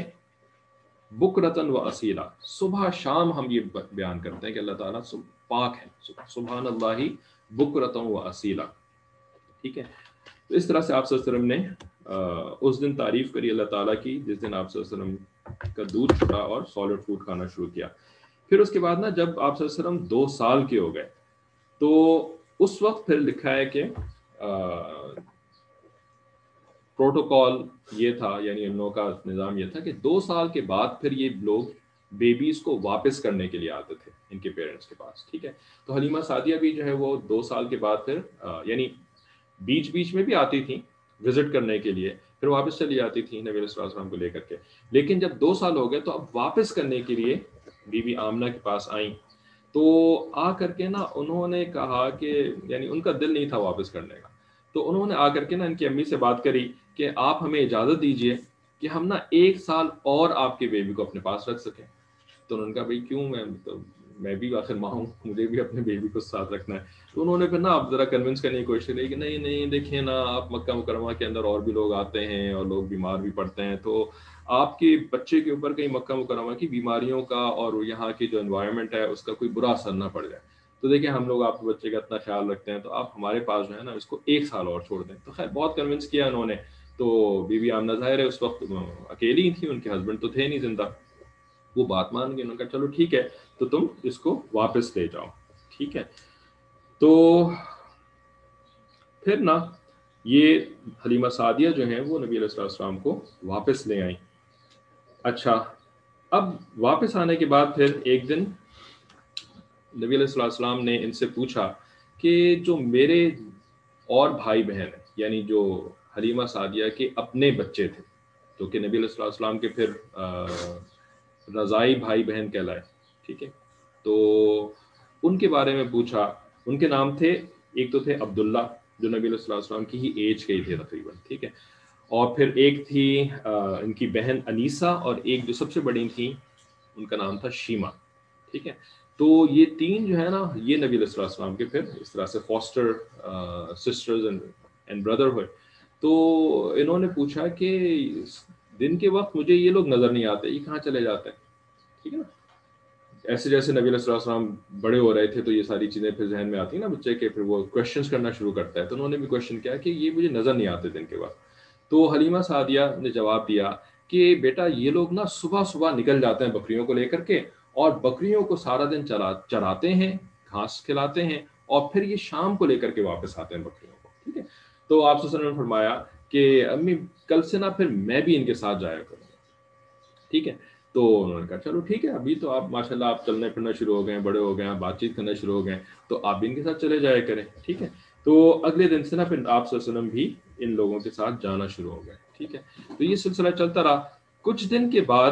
بکرتن و اصیلا، صبح شام ہم یہ بیان کرتے ہیں کہ اللہ تعالیٰ پاک ہے، سبحان اللہ بکرتن و اصیلا، ٹھیک ہے. تو اس طرح سے آپ صلی اللہ علیہ وسلم نے اس دن تعریف کری اللہ تعالیٰ کی جس دن آپ صلی اللہ علیہ وسلم کا دودھ چھوڑا اور سالڈ فوڈ کھانا شروع کیا. پھر اس کے بعد نا جب آپ صلی اللہ علیہ وسلم دو سال کے ہو گئے، تو اس وقت پھر لکھا ہے کہ پروٹوکال یہ تھا، یعنی ان لوگوں کا نظام یہ تھا کہ دو سال کے بعد پھر یہ لوگ بیبیز کو واپس کرنے کے لیے آتے تھے ان کے پیرنٹس کے پاس، ٹھیک ہے. تو حلیمہ سعدیہ بھی جو ہے وہ دو سال کے بعد پھر یعنی بیچ بیچ میں بھی آتی تھیں وزٹ کرنے کے لیے، پھر واپس چلی جاتی تھیں نبی علیہ السلام کو لے کر کے. لیکن جب دو سال ہو گئے تو اب واپس کرنے کے لیے بی بی آمنہ کے پاس آئیں. تو آ کر کے نا انہوں نے کہا کہ یعنی ان کا دل نہیں تھا واپس کرنے کا، تو انہوں نے آ کر کے نا ان کی امی سے بات کری کہ آپ ہمیں اجازت دیجئے کہ ہم نا ایک سال اور آپ کے بیبی کو اپنے پاس رکھ سکیں. تو انہوں نے کہا بھائی کیوں، میں تو میں بھی آخر ماں ہوں، مجھے بھی اپنے بیبی کو ساتھ رکھنا ہے. تو انہوں نے پھر نا اب ذرا کنونس کرنے کی کوشش کی کہ نہیں نہیں دیکھیں نا، آپ مکہ مکرمہ کے اندر اور بھی لوگ آتے ہیں اور لوگ بیمار بھی پڑتے ہیں، تو آپ کے بچے کے اوپر کہیں مکہ مکرمہ کی بیماریوں کا اور یہاں کی جو انوائرمنٹ ہے اس کا کوئی برا اثر نہ پڑ جائے. تو دیکھیں ہم لوگ آپ کے بچے کا اتنا خیال رکھتے ہیں، تو آپ ہمارے پاس جو ہے نا اس کو ایک سال اور چھوڑ دیں. تو خیر بہت کنونس کیا انہوں نے. تو بی بی آمنہ ظاہر ہے اس وقت اکیلی ہی تھی، ان کے ہسبینڈ تو تھے نہیں زندہ. وہ بات مان گئے، انہوں نے کہا چلو ٹھیک ہے تو تم اس کو واپس لے جاؤ، ٹھیک ہے. تو پھر نا یہ حلیمہ سعدیہ جو ہیں وہ نبی علیہ السلام کو واپس لے آئیں. اچھا، اب واپس آنے کے بعد پھر ایک دن نبی علیہ السلام نے ان سے پوچھا کہ جو میرے اور بھائی بہن ہیں یعنی جو حلیمہ سعدیہ کے اپنے بچے تھے جو کہ نبی علیہ السلام کے پھر رضائی بھائی بہن کہلائے، ٹھیک ہے، تو ان کے بارے میں پوچھا. ان کے نام تھے، ایک تو تھے عبداللہ جو نبی علیہ السلام کی ہی ایج کے ہی تھے تقریباً، ٹھیک ہے، اور پھر ایک تھی ان کی بہن انیسا، اور ایک جو سب سے بڑی تھی ان کا نام تھا شیما، ٹھیک ہے. تو یہ تین جو ہے نا یہ نبی علیہ السلام کے پھر اس طرح سے فاسٹر سسٹرز اینڈ بردر ہوئے. تو انہوں نے پوچھا کہ دن کے وقت مجھے یہ لوگ نظر نہیں آتے، یہ کہاں چلے جاتے ہیں، ٹھیک ہے نا. ایسے جیسے نبی علیہ السلام بڑے ہو رہے تھے تو یہ ساری چیزیں پھر ذہن میں آتی ہیں نا بچے کے، پھر وہ کویشچنس کرنا شروع کرتا ہے. تو انہوں نے بھی کویشچن کیا کہ یہ مجھے نظر نہیں آتے دن کے وقت. تو حلیمہ سعدیہ نے جواب دیا کہ بیٹا یہ لوگ نا صبح صبح نکل جاتے ہیں بکریوں کو لے کر کے، اور بکریوں کو سارا دن چلا چراتے ہیں، گھاس کھلاتے ہیں، اور پھر یہ شام کو لے کر کے واپس آتے ہیں بکریوں کو، ٹھیک ہے. تو آپ صلی اللہ علیہ وسلم نے فرمایا کہ امی کل سے نا پھر میں بھی ان کے ساتھ جایا کروں گا، ٹھیک ہے. تو انہوں نے کہا چلو ٹھیک ہے، ابھی تو آپ ماشاء اللہ آپ چلنے پھرنا شروع ہو گئے ہیں، بڑے ہو گئے ہیں، بات چیت کرنا شروع ہو گئے ہیں، تو آپ بھی ان کے ساتھ چلے جایا کریں، ٹھیک ہے. تو اگلے دن سے نا پھر آپ صلی اللہ علیہ وسلم بھی ان لوگوں کے ساتھ جانا شروع ہو گئے، ٹھیک ہے. تو یہ سلسلہ چلتا رہا. کچھ دن کے بعد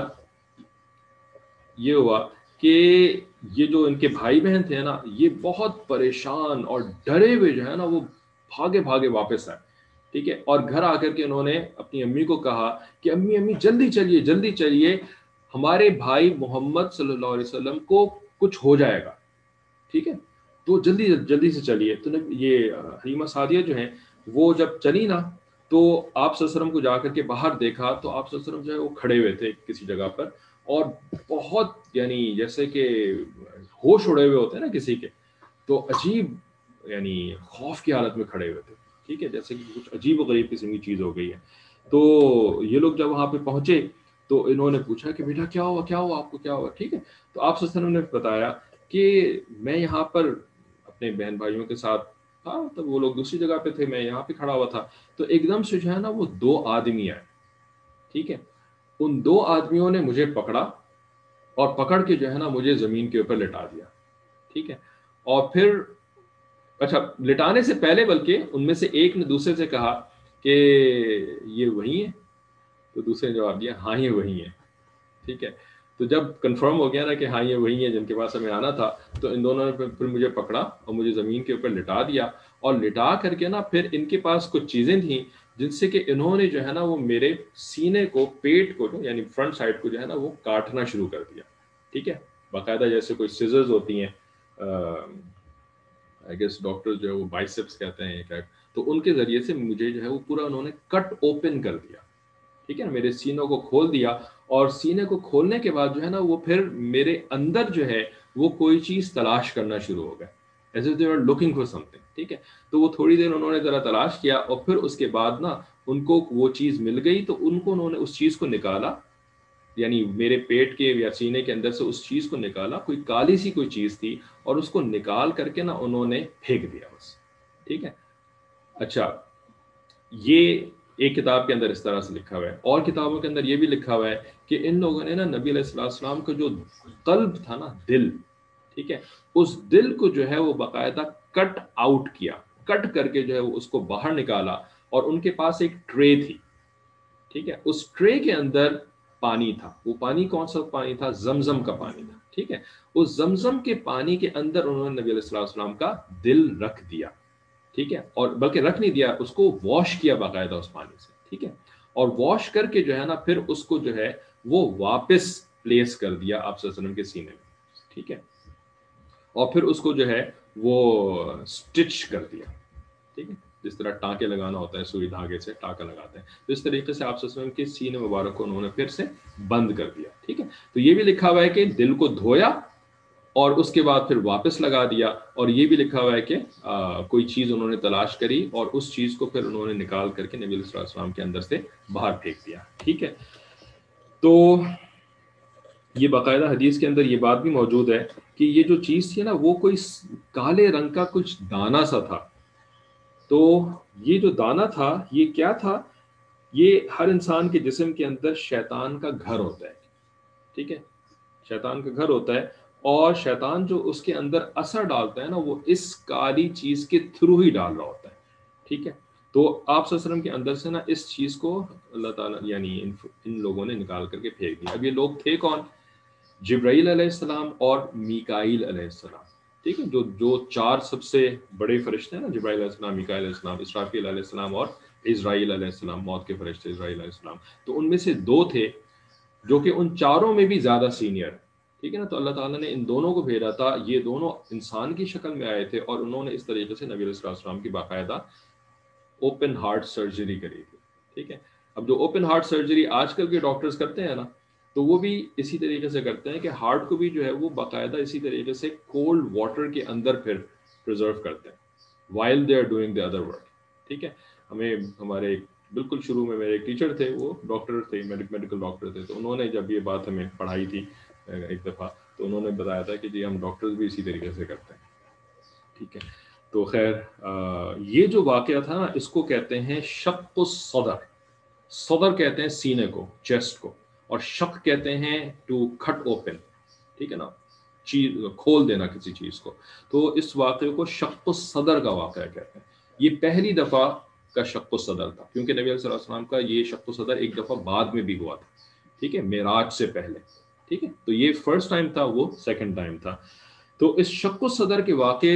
یہ ہوا کہ یہ جو ان کے بھائی بہن تھے نا یہ بہت پریشان اور ڈرے ہوئے جو ہے نا وہ بھاگے بھاگے واپس آئے، ٹھیک ہے. اور گھر آ کر کے انہوں نے اپنی امی کو کہا کہ امی امی جلدی چلیے جلدی چلیے، ہمارے بھائی محمد صلی اللہ علیہ وسلم کو کچھ ہو جائے گا، ٹھیک ہے، تو جلدی جلدی سے چلیے. تو یہ حلیمہ سعدیہ جو ہیں وہ جب چلی نا تو آپ صلی اللہ علیہ وسلم کو جا کر کے باہر دیکھا تو آپ صلی اللہ علیہ وسلم جو ہے وہ کھڑے ہوئے تھے کسی جگہ پر، اور بہت یعنی جیسے کہ ہوش اڑے ہوئے ہوتے ہیں نا کسی کے، تو عجیب یعنی خوف کی حالت میں کھڑے ہوئے تھے، ٹھیک ہے، جیسے کہ کچھ عجیب و غریب قسم کی چیز ہو گئی ہے. تو یہ لوگ جب وہاں پہ پہنچے تو انہوں نے پوچھا کہ بیٹا کیا ہوا کیا ہوا آپ کو کیا ہوا، ٹھیک ہے. تو آپ صلی اللہ علیہ وسلم نے بتایا کہ میں یہاں پر اپنے بہن بھائیوں کے ساتھ تھا، تب وہ لوگ دوسری جگہ پہ تھے، میں یہاں پہ کھڑا ہوا تھا، تو ایک دم سے جو ہے نا وہ دو آدمی آئے، ٹھیک ہے. ان دو آدمیوں نے مجھے پکڑا اور پکڑ کے جو ہے نا مجھے زمین کے اوپر لٹا دیا، ٹھیک ہے. اور پھر اچھا لٹانے سے پہلے بلکہ ان میں سے ایک نے دوسرے سے کہا کہ یہ وہی ہے، تو دوسرے نے جواب دیا ہاں یہ وہی ہے، ٹھیک ہے. تو جب کنفرم ہو گیا نا کہ ہاں یہ وہی ہے جن کے پاس ہمیں آنا تھا، تو ان دونوں نے پھر مجھے پکڑا اور مجھے زمین کے اوپر لٹا دیا، اور لٹا کر کے نا پھر ان کے پاس کچھ چیزیں تھیں جن سے کہ انہوں نے جو ہے نا وہ میرے سینے کو، پیٹ کو یعنی فرنٹ سائڈ کو جو ہے نا وہ کاٹنا شروع کر دیا، ٹھیک ہے. باقاعدہ جیسے کوئی سیزرز ہوتی ہیں، آئی گیس ڈاکٹر جو ہے وہ بائسپس کہتے ہیں ایک، تو ان کے ذریعے سے مجھے جو ہے وہ پورا انہوں نے کٹ اوپن کر دیا، ٹھیک ہے نا، میرے سینوں کو کھول دیا. اور سینے کو کھولنے کے بعد جو ہے نا وہ پھر میرے اندر جو ہے وہ کوئی چیز تلاش کرنا شروع ہو گئے، as if they are looking for something, ٹھیک ہے. تو وہ تھوڑی دیر انہوں نے ذرا تلاش کیا، اور پھر اس کے بعد نا ان کو وہ چیز مل گئی، تو ان کو انہوں نے اس چیز کو نکالا، یعنی میرے پیٹ کے یا سینے کے اندر سے اس چیز کو نکالا، کوئی کالی سی کوئی چیز تھی، اور اس کو نکال کر کے نا انہوں نے پھینک دیا بس، ٹھیک ہے. اچھا یہ ایک کتاب کے اندر اس طرح سے لکھا ہوا ہے، اور کتابوں کے اندر یہ بھی لکھا ہوا ہے کہ ان لوگوں نے نا نبی علیہ السلام کا جو قلب تھا نا، دل، ٹھیک ہے، اس دل کو جو ہے وہ باقاعدہ کٹ آؤٹ کیا، کٹ کر کے جو ہے وہ اس کو باہر نکالا. اور ان کے پاس ایک ٹرے تھی، ٹھیک ہے، اس ٹرے کے اندر پانی تھا. وہ پانی کون سا پانی تھا؟ زمزم کا پانی تھا، ٹھیک ہے. اس زمزم کے پانی کے اندر انہوں نے نبی علیہ السلام کا دل رکھ دیا، ٹھیک ہے، اور بلکہ رکھ نہیں دیا، اس کو واش کیا باقاعدہ اس پانی سے، ٹھیک ہے. اور واش کر کے جو ہے نا پھر اس کو جو ہے وہ واپس پلیس کر دیا آپ صلی اللہ علیہ وسلم کے سینے میں، ٹھیک ہے. اور پھر اس کو جو ہے وہ سٹچ کر دیا، ٹھیک ہے، جس طرح ٹانکے لگانا ہوتا ہے، سوئی دھاگے سے ٹانکا لگاتے ہیں، تو اس طریقے سے آپ صلی اللہ علیہ وسلم کے سینے مبارک کو انہوں نے پھر سے بند کر دیا، ٹھیک ہے. تو یہ بھی لکھا ہوا ہے کہ دل کو دھویا اور اس کے بعد پھر واپس لگا دیا. اور یہ بھی لکھا ہوا ہے کہ آ, کوئی چیز انہوں نے تلاش کری اور اس چیز کو پھر انہوں نے نکال کر کے نبی علیہ السلام کے اندر سے باہر پھینک دیا، ٹھیک ہے. تو یہ باقاعدہ حدیث کے اندر یہ بات بھی موجود ہے کہ یہ جو چیز تھی نا وہ کوئی کالے رنگ کا کچھ دانہ سا تھا. تو یہ جو دانہ تھا یہ کیا تھا؟ یہ ہر انسان کے جسم کے اندر شیطان کا گھر ہوتا ہے، ٹھیک ہے، شیطان کا گھر ہوتا ہے. اور شیطان جو اس کے اندر اثر ڈالتا ہے نا وہ اس کالی چیز کے تھرو ہی ڈال رہا ہوتا ہے، ٹھیک ہے. تو آپ صلی اللہ علیہ وسلم کے اندر سے نا اس چیز کو اللہ تعالیٰ یعنی ان, ان لوگوں نے نکال کر کے پھینک دیا. اب یہ لوگ تھے کون؟ جبرائیل علیہ السلام اور میکائیل علیہ السلام. ٹھیک ہے، جو جو چار سب سے بڑے فرشتے ہیں نا، جبرائیل علیہ السلام، میکائیل علیہ السلام، اسرافیل علیہ السلام اور اسرائیل علیہ السلام، موت کے فرشتے اسرائیل علیہ السلام. تو ان میں سے دو تھے جو کہ ان چاروں میں بھی زیادہ سینئر. ٹھیک ہے نا، تو اللہ تعالیٰ نے ان دونوں کو بھیجا تھا. یہ دونوں انسان کی شکل میں آئے تھے اور انہوں نے اس طریقے سے نبی علیہ السلام کی باقاعدہ اوپن ہارٹ سرجری کری تھی. ٹھیک ہے، اب جو اوپن ہارٹ سرجری آج کل کے ڈاکٹرز کرتے ہیں نا، تو وہ بھی اسی طریقے سے کرتے ہیں کہ ہارٹ کو بھی جو ہے وہ باقاعدہ اسی طریقے سے کولڈ واٹر کے اندر پھر پرزرو کرتے ہیں while they are doing the other work. ٹھیک ہے، ہمیں ہمارے بالکل شروع میں میرے ایک ٹیچر تھے، وہ ڈاکٹر تھے، میڈیکل ڈاکٹر تھے. تو انہوں نے جب یہ بات ہمیں پڑھائی تھی ایک دفعہ، تو انہوں نے بتایا تھا کہ جی ہم ڈاکٹرز بھی اسی طریقے سے کرتے ہیں. ٹھیک ہے، تو خیر یہ جو واقعہ تھا نا، اس کو کہتے ہیں شق الصدر. صدر کہتے ہیں سینے کو، چیسٹ کو، اور شق کہتے ہیں ٹو کٹ اوپن. ٹھیک ہے نا، چیز کھول دینا کسی چیز کو. تو اس واقعے کو شق الصدر کا واقعہ کہتے ہیں. یہ پہلی دفعہ کا شق الصدر تھا، کیونکہ نبی علیہ السلام کا یہ شق الصدر ایک دفعہ بعد میں بھی ہوا تھا. ٹھیک ہے، معراج سے پہلے. ٹھیک ہے، تو یہ فرسٹ ٹائم تھا، وہ سیکنڈ ٹائم تھا. تو اس شق الصدر کے واقعے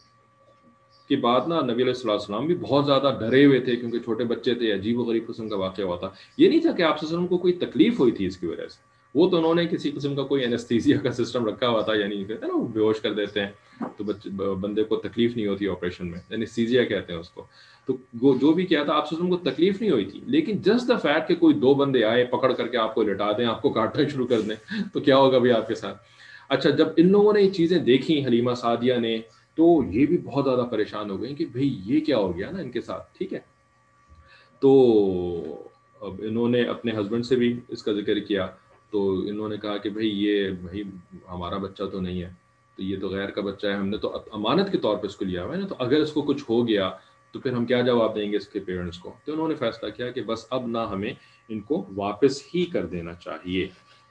کے بعد نا نبی علیہ السلام بھی بہت زیادہ ڈرے ہوئے تھے، کیونکہ چھوٹے بچے تھے، عجیب و غریب قسم کا واقعہ ہوا تھا. یہ نہیں تھا کہ آپ صلی اللہ علیہ وسلم کو کوئی تکلیف ہوئی تھی اس کی وجہ سے. وہ تو انہوں نے کسی قسم کا کوئی اینستھیزیا کا سسٹم رکھا ہوا تھا، یعنی کہتے ہیں نا وہ بے ہوش کر دیتے ہیں تو بچے بندے کو تکلیف نہیں ہوتی آپریشن میں، اینستھیزیا کہتے ہیں اس کو. تو وہ جو بھی کیا تھا آپ صلی اللہ علیہ وسلم کو تکلیف نہیں ہوئی تھی، لیکن جسٹ دا فیکٹ کہ کوئی دو بندے آئے پکڑ کر کے آپ کو لٹا دیں، آپ کو کاٹنا شروع کر دیں، تو کیا ہوگا بھائی آپ کے ساتھ. اچھا، جب ان لوگوں نے یہ چیزیں دیکھی، حلیمہ سعدیہ نے، تو یہ بھی بہت زیادہ پریشان ہو گئے کہ بھئی یہ کیا ہو گیا نا ان کے ساتھ. ٹھیک ہے، تو اب انہوں نے اپنے ہسبینڈ سے بھی اس کا ذکر کیا. تو انہوں نے کہا کہ بھئی یہ بھئی ہمارا بچہ تو نہیں ہے، تو یہ تو غیر کا بچہ ہے، ہم نے تو امانت کے طور پہ اس کو لیا ہوا ہے نا، تو اگر اس کو کچھ ہو گیا تو پھر ہم کیا جواب دیں گے اس کے پیرنٹس کو. تو انہوں نے فیصلہ کیا کہ بس اب نہ ہمیں ان کو واپس ہی کر دینا چاہیے.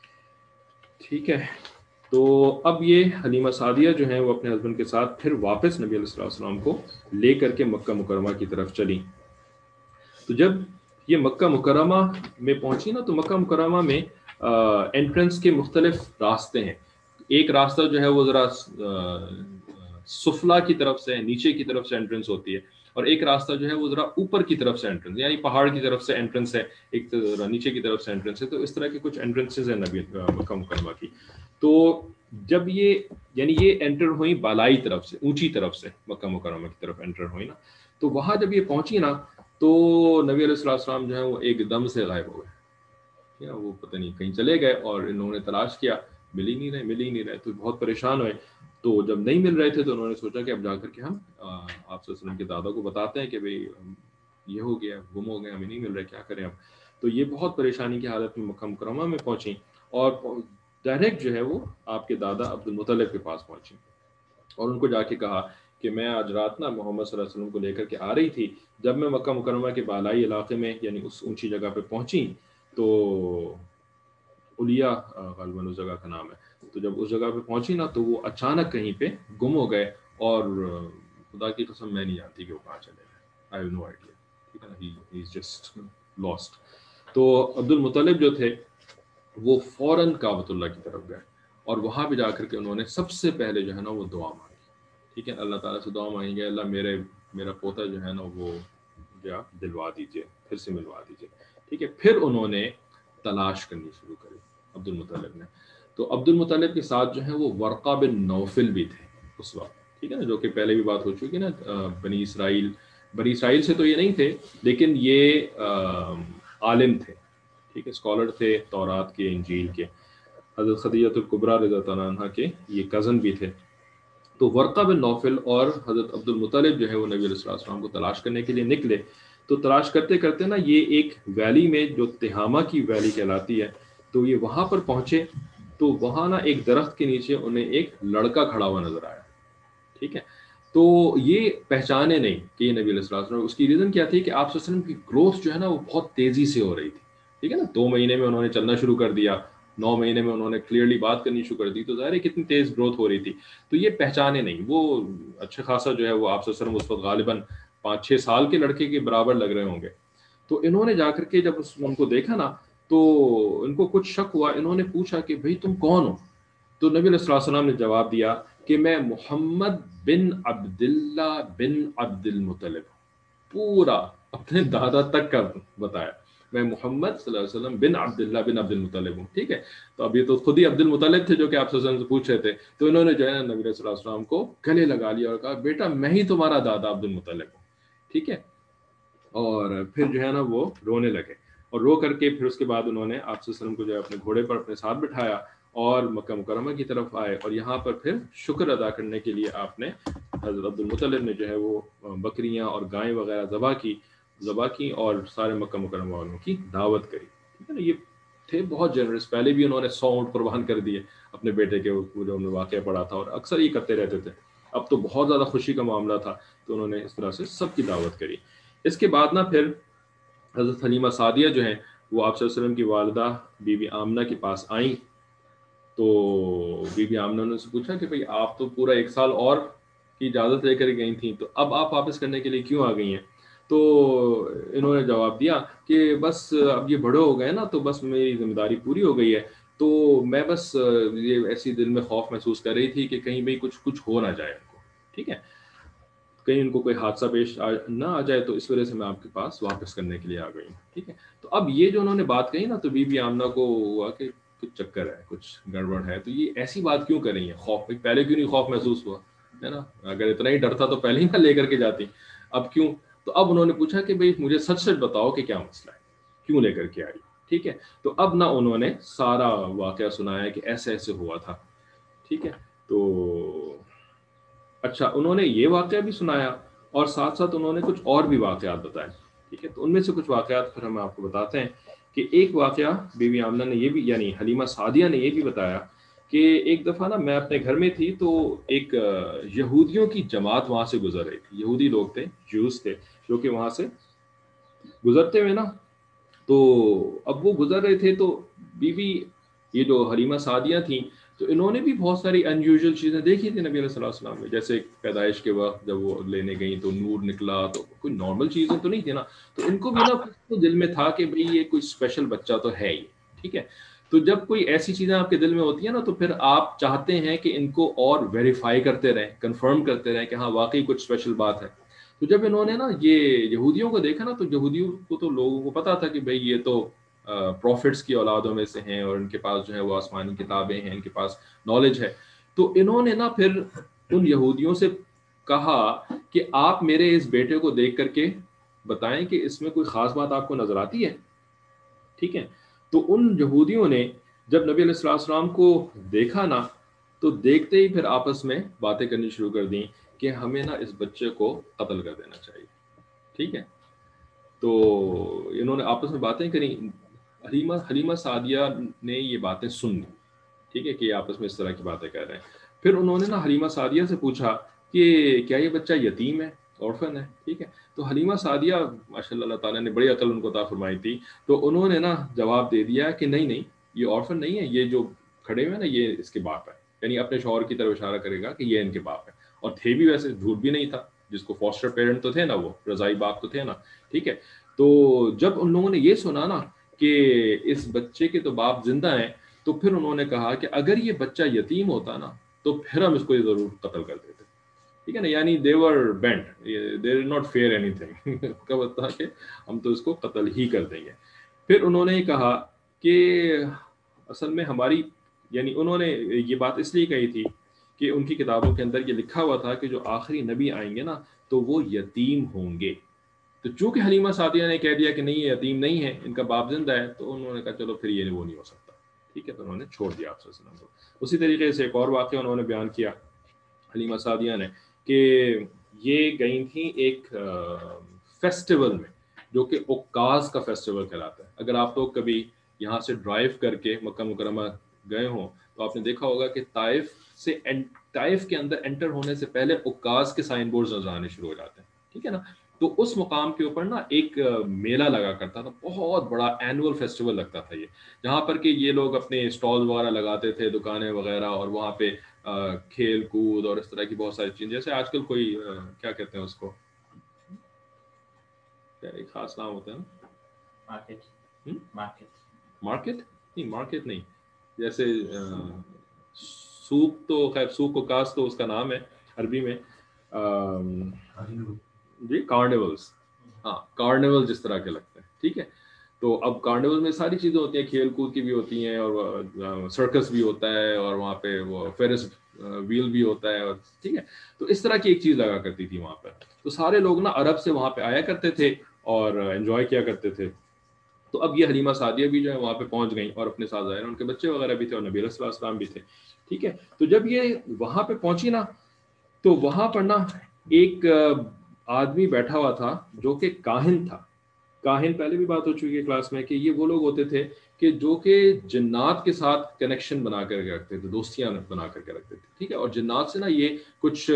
ٹھیک ہے، تو اب یہ حلیمہ سعدیہ جو ہیں وہ اپنے ہسبینڈ کے ساتھ پھر واپس نبی علیہ السلام کو لے کر کے مکہ مکرمہ کی طرف چلی. تو جب یہ مکہ مکرمہ میں پہنچی نا، تو مکہ مکرمہ میں انٹرنس کے مختلف راستے ہیں. ایک راستہ جو ہے وہ ذرا سفلا کی طرف سے، نیچے کی طرف سے انٹرنس ہوتی ہے، اور ایک راستہ جو ہے وہ ذرا اوپر کی طرف سے انٹرنس، یعنی پہاڑ کی طرف سے انٹرنس ہے، ایک ذرا نیچے کی طرف سے انٹرنس ہے. تو اس طرح کے کچھ انٹرنسز ہیں نبی مکہ مکرمہ کی. تو جب یہ یعنی یہ انٹر ہوئی بالائی طرف سے، اونچی طرف سے مکہ مکرمہ کی طرف انٹر ہوئی نا، تو وہاں جب یہ پہنچی نا، تو نبی علیہ السلام جو ہے وہ ایک دم سے غائب ہو گئے. وہ پتہ نہیں کہیں چلے گئے، اور انہوں نے تلاش کیا، مل ہی نہیں رہے مل ہی نہیں رہے تو بہت پریشان ہوئے. تو جب نہیں مل رہے تھے تو انہوں نے سوچا کہ اب جا کر کے ہم آپ صلی اللہ علیہ وسلم کے دادا کو بتاتے ہیں کہ بھئی یہ ہو گیا، گم ہو گئے، ہمیں نہیں مل رہے، کیا کریں اب. تو یہ بہت پریشانی کی حالت میں مکہ مکرمہ میں پہنچیں، اور ڈائریکٹ جو ہے وہ آپ کے دادا عبد المطلب کے پاس پہنچیں، اور ان کو جا کے کہا کہ میں آج رات نا محمد صلی اللہ علیہ وسلم کو لے کر کے آ رہی تھی. جب میں مکہ مکرمہ کے بالائی علاقے میں یعنی اس اونچی جگہ پہ پہنچی، تو علیا غالباً اس جگہ کا نام ہے، تو جب اس جگہ پہ پہنچی نا، تو وہ اچانک کہیں پہ گم ہو گئے، اور خدا کی قسم میں نہیں جانتی کہ وہ کہاں چلے گئے. I have no idea. ٹھیک ہے نا، ہی از جسٹ لاسٹ. تو عبد المطلب جو تھے وہ فوراً کعبۃ اللہ کی طرف گئے، اور وہاں پہ جا کر کے انہوں نے سب سے پہلے جو ہے نا وہ دعا مانگی. ٹھیک ہے، اللہ تعالیٰ سے دعا مانگیں گے، اللہ میرے میرا پوتا جو ہے نا وہ جو دلوا دیجیے، پھر سے ملوا دیجیے. ٹھیک ہے، پھر انہوں نے تلاش کرنی شروع کری عبد المطلب نے. تو عبد المطلب کے ساتھ جو ہے وہ ورقہ بن نوفل بھی تھے اس وقت. ٹھیک ہے نا، جو کہ پہلے بھی بات ہو چکی نا، بنی اسرائیل بنی اسرائیل سے تو یہ نہیں تھے، لیکن یہ عالم تھے. ٹھیک ہے، اسکالر تھے تورات کے، انجیل کے. حضرت خدیجہ الکبریٰ رضی اللہ عنہا کے یہ کزن بھی تھے. تو ورقہ بن نوفل اور حضرت عبد المطلب جو ہے وہ نبی علیہ السلام کو تلاش کرنے کے لیے نکلے. تو تلاش کرتے کرتے نا یہ ایک ویلی میں جو تہامہ کی ویلی کہلاتی ہے، تو یہ وہاں پر پہنچے. تو وہاں نا ایک درخت کے نیچے انہیں ایک لڑکا کھڑا ہوا نظر آیا. ٹھیک ہے، تو یہ پہچانے نہیں کہ یہ نبی علیہ السلام. اس کی ریزن کیا تھی کہ آپ صلی اللہ علیہ وسلم کی گروتھ جو ہے نا وہ بہت تیزی سے ہو رہی تھی. ٹھیک ہے نا، دو مہینے میں انہوں نے چلنا شروع کر دیا، نو مہینے میں انہوں نے کلیئرلی بات کرنی شروع کر دی. تو ظاہر ہے کتنی تیز گروتھ ہو رہی تھی. تو یہ پہچانے نہیں، وہ اچھا خاصا جو ہے وہ آپ صلی اللہ علیہ وسلم اس وقت غالباً پانچ چھ سال کے لڑکے کے برابر لگ رہے ہوں گے. تو انہوں نے جا کر کے جب ان کو دیکھا نا تو ان کو کچھ شک ہوا. انہوں نے پوچھا کہ بھئی تم کون ہو؟ تو نبی علیہ الصلوۃ والسلام نے جواب دیا کہ میں محمد بن عبداللہ بن عبد المطلب. پورا اپنے دادا تک کا بتایا، میں محمد صلی اللہ علیہ وسلم بن عبداللہ بن عبد المطلب ہوں. ٹھیک ہے، تو اب یہ تو خود ہی عبد المطلب تھے جو کہ آپ صلی اللہ علیہ وسلم سے پوچھ رہے تھے. تو انہوں نے جو ہے نا نبی صلی اللہ علیہ وسلم کو گلے لگا لیا اور کہا بیٹا میں ہی تمہارا دادا عبد المطلب ہوں. ٹھیک ہے، اور پھر جو ہے نا وہ رونے لگے، اور رو کر کے پھر اس کے بعد انہوں نے آپ صلی اللہ علیہ وسلم کو جو ہے اپنے گھوڑے پر اپنے ساتھ بٹھایا اور مکہ مکرمہ کی طرف آئے. اور یہاں پر پھر شکر ادا کرنے کے لیے آپ نے حضرت عبد المطلب نے جو ہے وہ بکریاں اور گائیں وغیرہ ذبح کی ذبح کی اور سارے مکہ مکرمہ والوں کی دعوت کری. ٹھیک ہے نا، یہ تھے بہت جنرس. پہلے بھی انہوں نے سو اونٹ قربان کر دیے اپنے بیٹے کے، جو ہم نے واقعہ پڑھا تھا، اور اکثر یہ کرتے رہتے تھے. اب تو بہت زیادہ خوشی کا معاملہ تھا تو انہوں نے اس طرح سے سب کی دعوت کری. اس کے بعد نا پھر حضرت حلیمہ سعدیہ جو ہیں وہ آپ صلی اللہ علیہ وسلم کی والدہ بی بی آمنہ کے پاس آئیں. تو بی بی آمنہ نے ان سے پوچھا کہ بھئی آپ تو پورا ایک سال اور کی اجازت لے کر گئی تھیں، تو اب آپ واپس کرنے کے لیے کیوں آ گئی ہیں؟ تو انہوں نے جواب دیا کہ بس اب یہ بڑے ہو گئے نا تو بس میری ذمہ داری پوری ہو گئی ہے، تو میں بس یہ ایسی دل میں خوف محسوس کر رہی تھی کہ کہیں بھئی کچھ کچھ ہو نہ جائے ان کو. ٹھیک ہے، کہیں ان کو کوئی حادثہ پیش نہ آ جائے، تو اس وجہ سے میں آپ کے پاس واپس کرنے کے لیے آ گئی ہوں. ٹھیک ہے، تو اب یہ جو انہوں نے بات کہی نا تو بی بی آمنہ کو ہوا کہ کچھ چکر ہے، کچھ گڑبڑ ہے. تو یہ ایسی بات کیوں کر رہی ہیں؟ خوف پہلے کیوں نہیں خوف محسوس ہوا ہے نا؟ اگر اتنا ہی ڈر تھا تو پہلے ہی نہ لے کر کے جاتی، اب کیوں؟ تو اب انہوں نے پوچھا کہ بھئی مجھے سچ سچ بتاؤ کہ کیا مسئلہ ہے، کیوں لے کر کے آئی. ٹھیک ہے، تو اب نہ انہوں نے سارا واقعہ سنایا کہ ایسے ایسے ہوا تھا. ٹھیک ہے، تو اچھا انہوں نے یہ واقعہ بھی سنایا اور ساتھ ساتھ انہوں نے کچھ اور بھی واقعات بتائے. ٹھیک ہے، تو ان میں سے کچھ واقعات پھر ہم آپ کو بتاتے ہیں کہ ایک واقعہ بی بی آمنہ نے یہ بھی، یعنی حلیمہ سعدیہ نے یہ بھی بتایا کہ ایک دفعہ نا میں اپنے گھر میں تھی تو ایک یہودیوں کی جماعت وہاں سے گزر رہی تھی. یہودی لوگ تھے، جوز تھے، جو کہ وہاں سے گزرتے ہوئے نا تو اب وہ گزر رہے تھے. تو بی بی یہ جو حلیمہ سعدیہ تھیں تو انہوں نے بھی بہت ساری ان یوزول چیزیں دیکھی تھی نبی علیہ الصلوۃ والسلام میں. جیسے پیدائش کے وقت جب وہ لینے گئیں تو نور نکلا، تو کوئی نارمل چیزیں تو نہیں تھی نا. تو ان کو بھی نا کچھ دل میں تھا کہ بھئی یہ کوئی اسپیشل بچہ تو ہے ہی. ٹھیک ہے، تو جب کوئی ایسی چیزیں آپ کے دل میں ہوتی ہیں نا تو پھر آپ چاہتے ہیں کہ ان کو اور ویریفائی کرتے رہیں، کنفرم کرتے رہیں کہ ہاں واقعی کچھ اسپیشل بات ہے. تو جب انہوں نے نا یہ یہودیوں کو دیکھا نا تو یہودیوں کو تو لوگوں کو پتا تھا کہ بھئی یہ تو پروفٹس کی اولادوں میں سے ہیں اور ان کے پاس جو ہے وہ آسمانی کتابیں ہیں، ان کے پاس نالج ہے. تو انہوں نے نا پھر ان یہودیوں سے کہا کہ آپ میرے اس بیٹے کو دیکھ کر کے بتائیں کہ اس میں کوئی خاص بات آپ کو نظر آتی ہے. ٹھیک ہے، تو ان یہودیوں نے جب نبی علیہ الصلوۃ والسلام کو دیکھا نا تو دیکھتے ہی پھر آپس میں باتیں کرنی شروع کر دیں کہ ہمیں نا اس بچے کو قتل کر دینا چاہیے. ٹھیک ہے، تو انہوں نے آپس میں باتیں کریں. حلیمہ حلیمہ سعدیہ نے یہ باتیں سن لی. ٹھیک ہے، کہ آپس میں اس طرح کی باتیں کر رہے ہیں. پھر انہوں نے نا حلیمہ سعدیہ سے پوچھا کہ کیا یہ بچہ یتیم ہے، اورفن ہے؟ ٹھیک ہے، تو حلیمہ سعدیہ ماشاء اللہ اللہ تعالیٰ نے بڑی عقل ان کو عطا فرمائی تھی. تو انہوں نے نا جواب دے دیا کہ نہیں نہیں یہ اورفن نہیں ہے، یہ جو کھڑے ہوئے ہیں نا یہ اس کے باپ ہے. یعنی اپنے شوہر کی طرف اشارہ کرے گا کہ یہ ان کے باپ ہے. اور تھے بھی ویسے، جھوٹ بھی نہیں تھا، جس کو فاسٹر پیرنٹ تو تھے نا، وہ رضائی باپ تو تھے نا. ٹھیک ہے، تو جب ان لوگوں نے یہ سنا نا کہ اس بچے کے تو باپ زندہ ہیں تو پھر انہوں نے کہا کہ اگر یہ بچہ یتیم ہوتا نا تو پھر ہم اس کو ضرور قتل کر دیتے. ٹھیک ہے نا، یعنی they were bent, they did not fear anything. کا بتا کہ ہم تو اس کو قتل ہی کر دیں گے. پھر انہوں نے کہا کہ اصل میں ہماری، یعنی انہوں نے یہ بات اس لیے کہی تھی کہ ان کی کتابوں کے اندر یہ لکھا ہوا تھا کہ جو آخری نبی آئیں گے نا تو وہ یتیم ہوں گے. تو چونکہ حلیمہ سعدیہ نے کہہ دیا کہ نہیں یہ یتیم نہیں ہے، ان کا باپ زندہ ہے، تو انہوں نے کہا چلو پھر یہ وہ نہیں ہو سکتا. ٹھیک ہے، تو انہوں نے چھوڑ دیا آپ صلی اللہ علیہ وسلم کو. اسی طریقے سے ایک اور واقعہ انہوں نے بیان کیا حلیمہ سعدیہ نے کہ یہ گئی تھیں ایک فیسٹیول میں جو کہ عکاظ کا فیسٹیول کہلاتا ہے. اگر آپ لوگ کبھی یہاں سے ڈرائیو کر کے مکہ مکرمہ گئے ہوں تو آپ نے دیکھا ہوگا کہ طائف سے طائف کے اندر انٹر ہونے سے پہلے عکاظ کے سائن بورڈز نظر آنے شروع ہو جاتے ہیں. ٹھیک ہے نا، تو اس مقام کے اوپر نا ایک میلہ لگا کرتا تھا، بہت بڑا اینول فیسٹیول لگتا تھا یہ، جہاں پر کہ یہ لوگ اپنے اسٹال وغیرہ لگاتے تھے، دکانیں وغیرہ، اور وہاں پہ کھیل کود اور اس طرح کی بہت ساری چیزیں. جیسے آج کل کوئی کیا کہتے ہیں اس کو، کیا ایک خاص نام ہوتا ہے نا, مارکیٹ مارکیٹ مارکیٹ نہیں, مارکیٹ نہیں, جیسے سوق, تو خیر سوق و کاس تو اس کا نام ہے عربی میں, جی کارنیولس, ہاں کارنیول جس طرح کے لگتے ہیں, ٹھیک ہے. تو اب کارنیول میں ساری چیزیں ہوتی ہیں, کھیل کود کی بھی ہوتی ہیں, اور سرکس بھی ہوتا ہے, اور وہاں پہ وہ فیرس ویل بھی ہوتا ہے, اور ٹھیک ہے. تو اس طرح کی ایک چیز لگا کرتی تھی وہاں پہ. تو سارے لوگ نا عرب سے وہاں پہ آیا کرتے تھے اور انجوائے کیا کرتے تھے. تو اب یہ حلیمہ سعدیہ بھی جو ہے وہاں پہ پہنچ گئیں, اور اپنے ساتھ ظاہر ان کے بچے وغیرہ بھی تھے, اور نبی علیہ الصلوۃ والسلام بھی تھے, ٹھیک ہے. تو جب یہ وہاں پہ پہنچی نا, تو وہاں پر نا ایک آدمی بیٹھا ہوا تھا جو کہ کاہن تھا. کاہن پہلے بھی بات ہو چکی ہے کلاس میں, کہ یہ وہ لوگ ہوتے تھے کہ جو کہ جنات کے ساتھ کنیکشن بنا کر کے رکھتے تھے, دوستیاں بنا کر کے رکھتے تھے, ٹھیک ہے. اور جنات سے نا یہ کچھ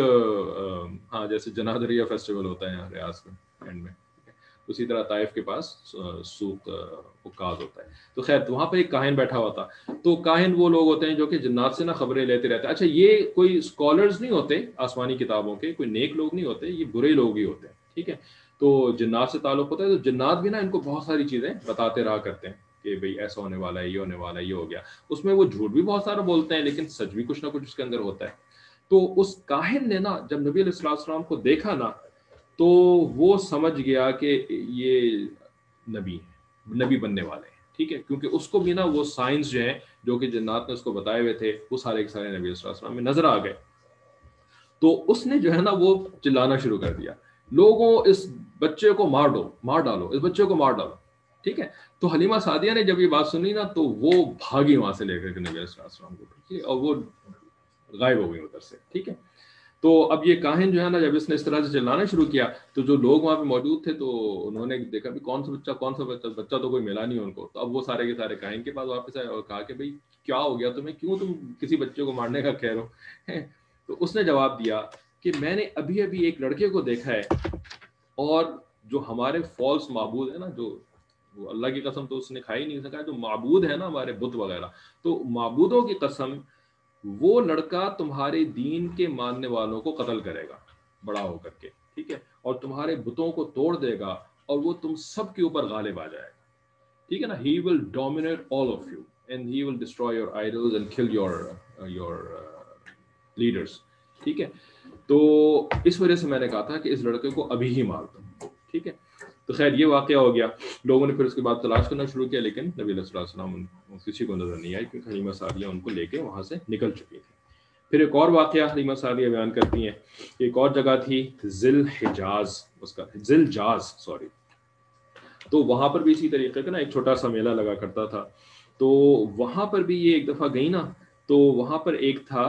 ہاں جیسے جنادریہ فیسٹیول ہوتا ہے یہاں ریاض میں اینڈ میں, اسی طرح طائف کے پاس سوق عکاظ ہوتا ہے. تو خیر وہاں پہ ایک کاہن بیٹھا ہوا تھا. تو کاہن وہ لوگ ہوتے ہیں جو کہ جنات سے نا خبریں لیتے رہتے ہیں. اچھا یہ کوئی اسکالرز نہیں ہوتے آسمانی کتابوں کے, کوئی نیک لوگ نہیں ہوتے, یہ برے لوگ ہی ہوتے ہیں, ٹھیک ہے. تو جنات سے تعلق ہوتا ہے, تو جنات بھی نا ان کو بہت ساری چیزیں بتاتے رہا کرتے ہیں کہ بھئی ایسا ہونے والا ہے, یہ ہونے والا ہے, یہ ہو گیا. اس میں وہ جھوٹ بھی بہت سارا بولتے ہیں, لیکن سچ بھی کچھ نہ کچھ اس کے اندر ہوتا ہے. تو اس کاہن نے نا جب نبی علیہ الصلوۃ والسلام کو دیکھا نا, تو وہ سمجھ گیا کہ یہ نبی ہیں, نبی بننے والے ہیں, ٹھیک ہے. کیونکہ اس کو بھی نا وہ سائنس جو ہیں جو کہ جنات نے اس کو بتائے ہوئے تھے, وہ سارے کے سارے نبی علیہ الصلوۃ والسلام میں نظر آ گئے. تو اس نے جو ہے نا وہ چلانا شروع کر دیا, لوگوں اس بچے کو مار دو, مار ڈالو, اس بچے کو مار ڈالو, ٹھیک ہے. تو حلیمہ سعدیہ نے جب یہ بات سنی نا, تو وہ بھاگی وہاں سے لے کر کے نبی علیہ الصلوۃ والسلام کو, ٹھیک ہے, اور وہ غائب ہو گئی ادھر سے, ٹھیک ہے. تو اب یہ کاہن جو ہے نا جب اس نے اس طرح سے چلانا شروع کیا, تو جو لوگ وہاں پہ موجود تھے تو انہوں نے دیکھا بھی کون سا بچہ کون سا بچہ بچہ تو کوئی ملا نہیں ان کو. تو اب وہ سارے کے سارے کاہن کے پاس واپس آئے اور کہا کہ بھئی کیا ہو گیا تمہیں, کیوں تم کسی بچے کو مارنے کا کہہ رہے ہو. تو اس نے جواب دیا کہ میں نے ابھی ابھی ایک لڑکے کو دیکھا ہے, اور جو ہمارے فالس معبود ہیں نا, جو وہ اللہ کی قسم تو اس نے کھائی نہیں سکا, جو معبود ہے نا ہمارے بت وغیرہ, تو معبودوں کی قسم وہ لڑکا تمہارے دین کے ماننے والوں کو قتل کرے گا بڑا ہو کر کے, ٹھیک ہے, اور تمہارے بتوں کو توڑ دے گا, اور وہ تم سب کے اوپر غالب آ جائے گا, ٹھیک ہے نا. He will dominate all of you and he will destroy your idols and kill your uh, your uh, leaders, ٹھیک ہے. تو اس وجہ سے میں نے کہا تھا کہ اس لڑکے کو ابھی ہی مار دو, ٹھیک ہے. تو خیر یہ واقعہ ہو گیا. لوگوں نے پھر اس کے بعد تلاش کرنا شروع کیا, لیکن نبی علیہ الصلوۃ والسلام کسی کو نظر نہیں آئی, کیونکہ حلیمہ سعدیہ ان کو لے کے وہاں سے نکل چکی تھی. پھر ایک اور واقعہ حلیمہ سعدیہ بیان کرتی ہیں. ایک اور جگہ تھی ذل حجاز, اس کا ذل جاز سوری. تو وہاں پر بھی اسی طریقے کا نا ایک چھوٹا سا میلہ لگا کرتا تھا. تو وہاں پر بھی یہ ایک دفعہ گئی نا, تو وہاں پر ایک تھا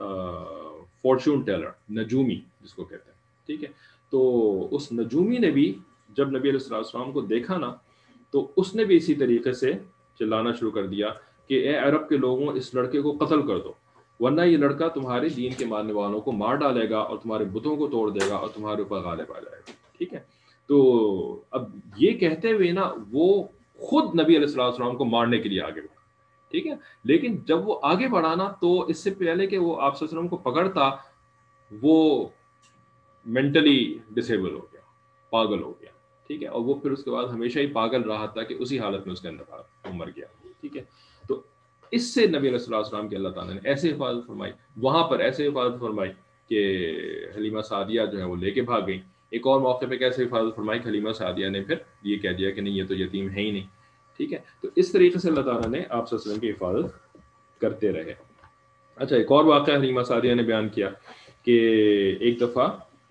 فارچون ٹیلر, نجومی جس کو کہتے ہیں, ٹھیک ہے. تو اس نجومی نے بھی جب نبی علیہ الصلوۃ والسلام کو دیکھا نا, تو اس نے بھی اسی طریقے سے چلانا شروع کر دیا کہ اے عرب کے لوگوں, اس لڑکے کو قتل کر دو, ورنہ یہ لڑکا تمہارے دین کے ماننے والوں کو مار ڈالے گا, اور تمہارے بتوں کو توڑ دے گا, اور تمہارے اوپر غالب آ جائے گا, ٹھیک ہے. تو اب یہ کہتے ہوئے نا وہ خود نبی علیہ الصلوۃ والسلام کو مارنے کے لیے آگے بڑھا, ٹھیک ہے. لیکن جب وہ آگے بڑھا نا, تو اس سے پہلے کہ وہ آپ صلی اللہ علیہ وسلم کو پکڑتا, وہ مینٹلی ڈسیبل ہو گیا, پاگل ہو گیا, ٹھیک ہے. اور وہ پھر اس کے بعد ہمیشہ ہی پاگل رہا تھا, کہ اسی حالت میں اس کے اندر وہ مر گیا, ٹھیک ہے. تو اس سے نبی علیہ الصلوۃ والسلام کی اللہ تعالیٰ نے ایسے حفاظت فرمائی, وہاں پر ایسے حفاظت فرمائی کہ حلیمہ سعدیہ جو ہے وہ لے کے بھاگ گئی. ایک اور موقع پہ کیسے حفاظت فرمائی کہ حلیمہ سعدیہ نے پھر یہ کہہ دیا کہ نہیں یہ تو یتیم ہے ہی نہیں, ٹھیک ہے. تو اس طریقے سے اللہ تعالیٰ نے آپ صلی اللہ علیہ وسلم کی حفاظت کرتے رہے. اچھا ایک اور واقعہ حلیمہ سعدیہ نے بیان کیا کہ ایک دفعہ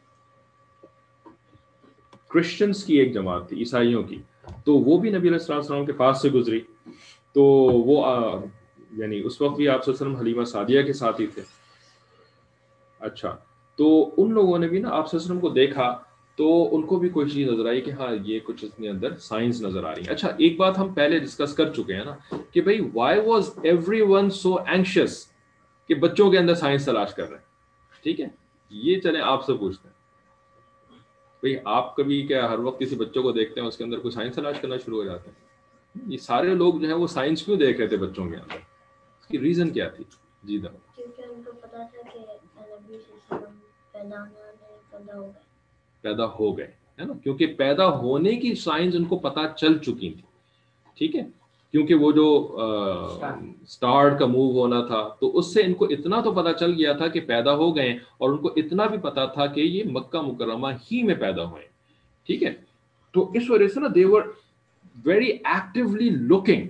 کرسچنز کی ایک جماعت تھی, عیسائیوں کی, تو وہ بھی نبی علیہ الصلوۃ والسلام کے پاس سے گزری. تو وہ آ, یعنی اس وقت بھی آپ صلی اللہ علیہ وسلم حلیمہ سعدیہ کے ساتھ ہی تھے. اچھا تو ان لوگوں نے بھی نا آپ صلی اللہ علیہ وسلم کو دیکھا, تو ان کو بھی کوئی چیز نظر آئی کہ ہاں یہ کچھ اس کے اندر سائنس نظر آ رہی ہے. اچھا ایک بات ہم پہلے ڈسکس کر چکے ہیں نا کہ بھئی why was everyone so anxious کہ بچوں کے اندر سائنس تلاش کر رہے ہیں, ٹھیک ہے. یہ چلیں آپ سے پوچھتے ہیں, بھئی آپ کبھی کیا ہر وقت کسی بچوں کو دیکھتے ہیں اس کے اندر کوئی سائنس تلاش کرنا شروع ہو جاتے ہیں؟ یہ سارے لوگ جو ہیں وہ سائنس کیوں دیکھ رہے تھے بچوں کے اندر, اس کی ریزن کیا تھی؟ جی دا کیونکہ ان کو پتا تھا کہ نبی صلی اللہ علیہ وسلم پیدا ہونے پیدا ہو گئے پیدا ہو گئے ہے نا, کیونکہ پیدا ہونے کی سائنس ان کو پتہ چل چکی تھی, ٹھیک ہے, کیونکہ وہ جو سٹارٹ کا موو ہونا تھا تو اس سے ان کو اتنا تو پتہ چل گیا تھا کہ پیدا ہو گئے, اور ان کو اتنا بھی پتہ تھا کہ یہ مکہ مکرمہ ہی میں پیدا ہوئے, ٹھیک ہے. تو اس وجہ سے نا they were very actually looking,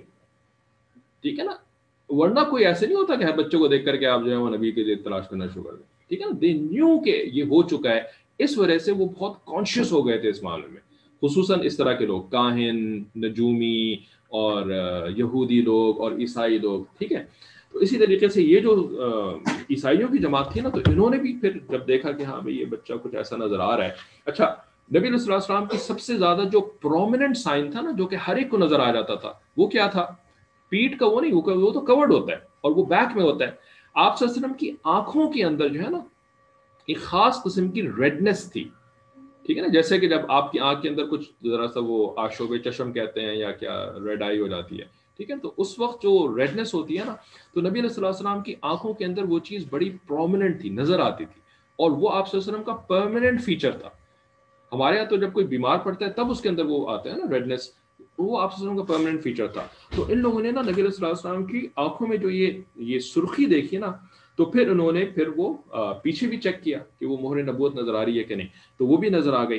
ٹھیک ہے نا, ورنہ کوئی ایسے نہیں ہوتا کہ ہر بچوں کو دیکھ کر کے آپ جو ہے وہ نبی کے لیے تلاش کرنا شروع کر دیں, ٹھیک ہے نا. دے نیو کہ یہ ہو چکا ہے, اس وجہ سے وہ بہت کانشیس ہو گئے تھے اس معاملے میں, خصوصاً اس طرح کے لوگ کاہن, نجومی اور یہودی لوگ اور عیسائی لوگ, ٹھیک ہے. تو اسی طریقے سے یہ جو عیسائیوں کی جماعت تھی نا, تو انہوں نے بھی پھر جب دیکھا کہ ہاں بھئی یہ بچہ کچھ ایسا نظر آ رہا ہے. اچھا, نبی علیہ الصلوۃ والسلام کی سب سے زیادہ جو پرومیننٹ سائن تھا نا, جو کہ ہر ایک کو نظر آ جاتا تھا, وہ کیا تھا؟ پیٹ کا وہ نہیں, وہ تو کورڈ ہوتا ہے اور وہ بیک میں ہوتا ہے. آپ صلی اللہ علیہ وسلم کی آنکھوں کے اندر جو ہے نا ایک خاص قسم کی ریڈنس تھی, ٹھیک ہے نا, جیسے کہ جب آپ کی آنکھ کے اندر کچھ ذرا سا وہ آشوب چشم کہتے ہیں یا کیا ریڈ آئی ہو جاتی ہے, ٹھیک ہے, تو اس وقت جو ریڈنس ہوتی ہے نا, تو نبی علیہ الصلوۃ والسلام کی آنکھوں کے اندر وہ چیز بڑی پرومیننٹ تھی, نظر آتی تھی, اور وہ آپ صلی اللہ علیہ وسلم کا پرماننٹ فیچر تھا. ہمارے یہاں تو جب کوئی بیمار پڑتا ہے تب اس کے اندر وہ آتا ہے نا ریڈنس, وہ آپ صلی اللہ علیہ وسلم کا پرماننٹ فیچر تھا. تو ان لوگوں نے نا نبی علیہ الصلوۃ والسلام کی آنکھوں میں جو یہ یہ سرخی دیکھی نا, تو پھر انہوں نے پھر وہ پیچھے بھی چیک کیا کہ وہ مہر نبوت نظر آ رہی ہے کہ نہیں, تو وہ بھی نظر آ گئی.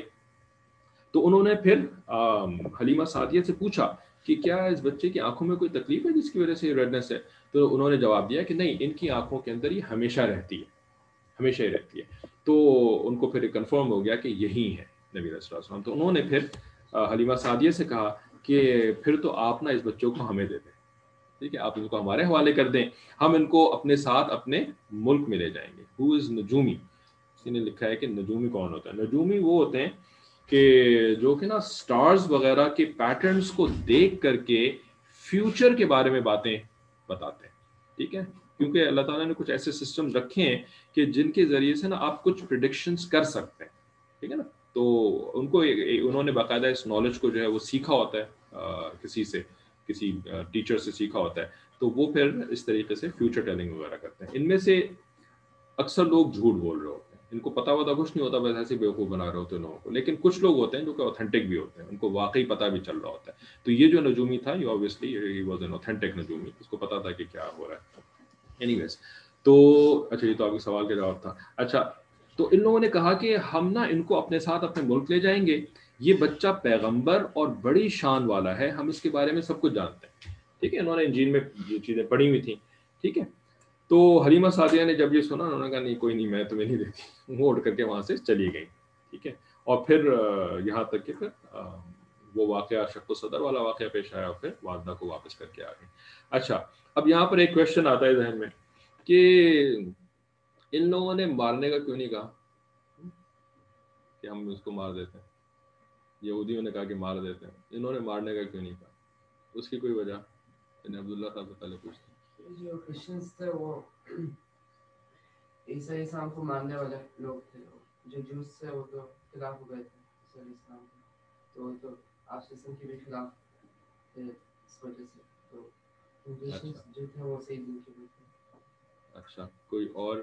تو انہوں نے پھر حلیمہ سعدیہ سے پوچھا کہ کیا اس بچے کی آنکھوں میں کوئی تکلیف ہے جس کی وجہ سے یہ ریڈنس ہے؟ تو انہوں نے جواب دیا کہ نہیں, ان کی آنکھوں کے اندر یہ ہمیشہ رہتی ہے, ہمیشہ ہی رہتی ہے. تو ان کو پھر کنفرم ہو گیا کہ یہی ہے نبی علیہ الصلوۃ والسلام. تو انہوں نے پھر حلیمہ سعدیہ سے کہا کہ پھر تو آپ نا اس بچوں کو ہمیں دے دیں, ٹھیک ہے, آپ ان کو ہمارے حوالے کر دیں, ہم ان کو اپنے ساتھ اپنے ملک میں لے جائیں گے. ہو از نجومی, کسی نے لکھا ہے کہ نجومی کون ہوتا ہے؟ نجومی وہ ہوتے ہیں کہ جو کہ نا سٹارز وغیرہ کے پیٹرنز کو دیکھ کر کے فیوچر کے بارے میں باتیں بتاتے ہیں, ٹھیک ہے, کیونکہ اللہ تعالیٰ نے کچھ ایسے سسٹم رکھے ہیں کہ جن کے ذریعے سے نا آپ کچھ پریڈکشنز کر سکتے ہیں, ٹھیک ہے نا. تو ان کو انہوں نے باقاعدہ اس نالج کو جو ہے وہ سیکھا ہوتا ہے کسی سے, کسی ٹیچر سے سیکھا ہوتا ہے, تو وہ پھر اس طریقے سے فیوچر ٹیلنگ وغیرہ کرتے ہیں. ان میں سے اکثر لوگ جھوٹ بول رہے ہوتے ہیں, ان کو پتہ وتا کچھ نہیں ہوتا, بس ایسے بیوقوف بنا رہے ہوتے ہیں لوگوں کو. لیکن کچھ لوگ ہوتے ہیں جو کہ اوتھینٹک بھی ہوتے ہیں, ان کو واقعی پتہ بھی چل رہا ہوتا ہے. تو یہ جو نجومی تھا یہ اوبویسلی ہی واز این اوتھینٹک نجومی, اس کو پتہ تھا کہ کیا ہو رہا ہے. اینی ویز, تو اچھا یہ تو آپ کے سوال کا جواب تھا. اچھا, تو ان لوگوں نے کہا کہ ہم نا ان کو اپنے ساتھ اپنے ملک لے جائیں گے, یہ بچہ پیغمبر اور بڑی شان والا ہے, ہم اس کے بارے میں سب کچھ جانتے ہیں, ٹھیک ہے. انہوں نے انجیل میں یہ چیزیں پڑھی ہوئی تھیں, ٹھیک ہے. تو حلیمہ سعدیہ نے جب یہ سنا, انہوں نے کہا نہیں کوئی نہیں, میں تمہیں نہیں دیتی, وہ اٹھ کر کے وہاں سے چلی گئی, ٹھیک ہے. اور پھر یہاں تک کہ پھر وہ واقعہ شق و صدر والا واقعہ پیش آیا, اور پھر والدہ کو واپس کر کے آ گئی. اچھا, اب یہاں پر ایک کویشچن آتا ہے ذہن میں کہ ان لوگوں نے مارنے کا کیوں نہیں کہا کہ ہم اس کو مار دیتے ہیں؟ یہودیوں نے کہا کہ مار دیتے ہیں, انہوں نے مارنے کا کیوں نہیں کہا؟ اس کی کوئی وجہ؟ عبداللہ صاحب سے پہلے پوچھتے ہیں. جو کرسچنز تھے وہ عیسیٰ علیہ السلام کو ماننے والے لوگ تھے, جو جوز تھے وہ تو خلاف ہو گئے تھے عیسیٰ علیہ السلام کے, تو وہ تو آپ سے کے بھی خلاف تھے اس وجہ سے, تو کرسچنز جو تھے وہ صحیح دین کے بھی تھے. اچھا, کوئی اور؟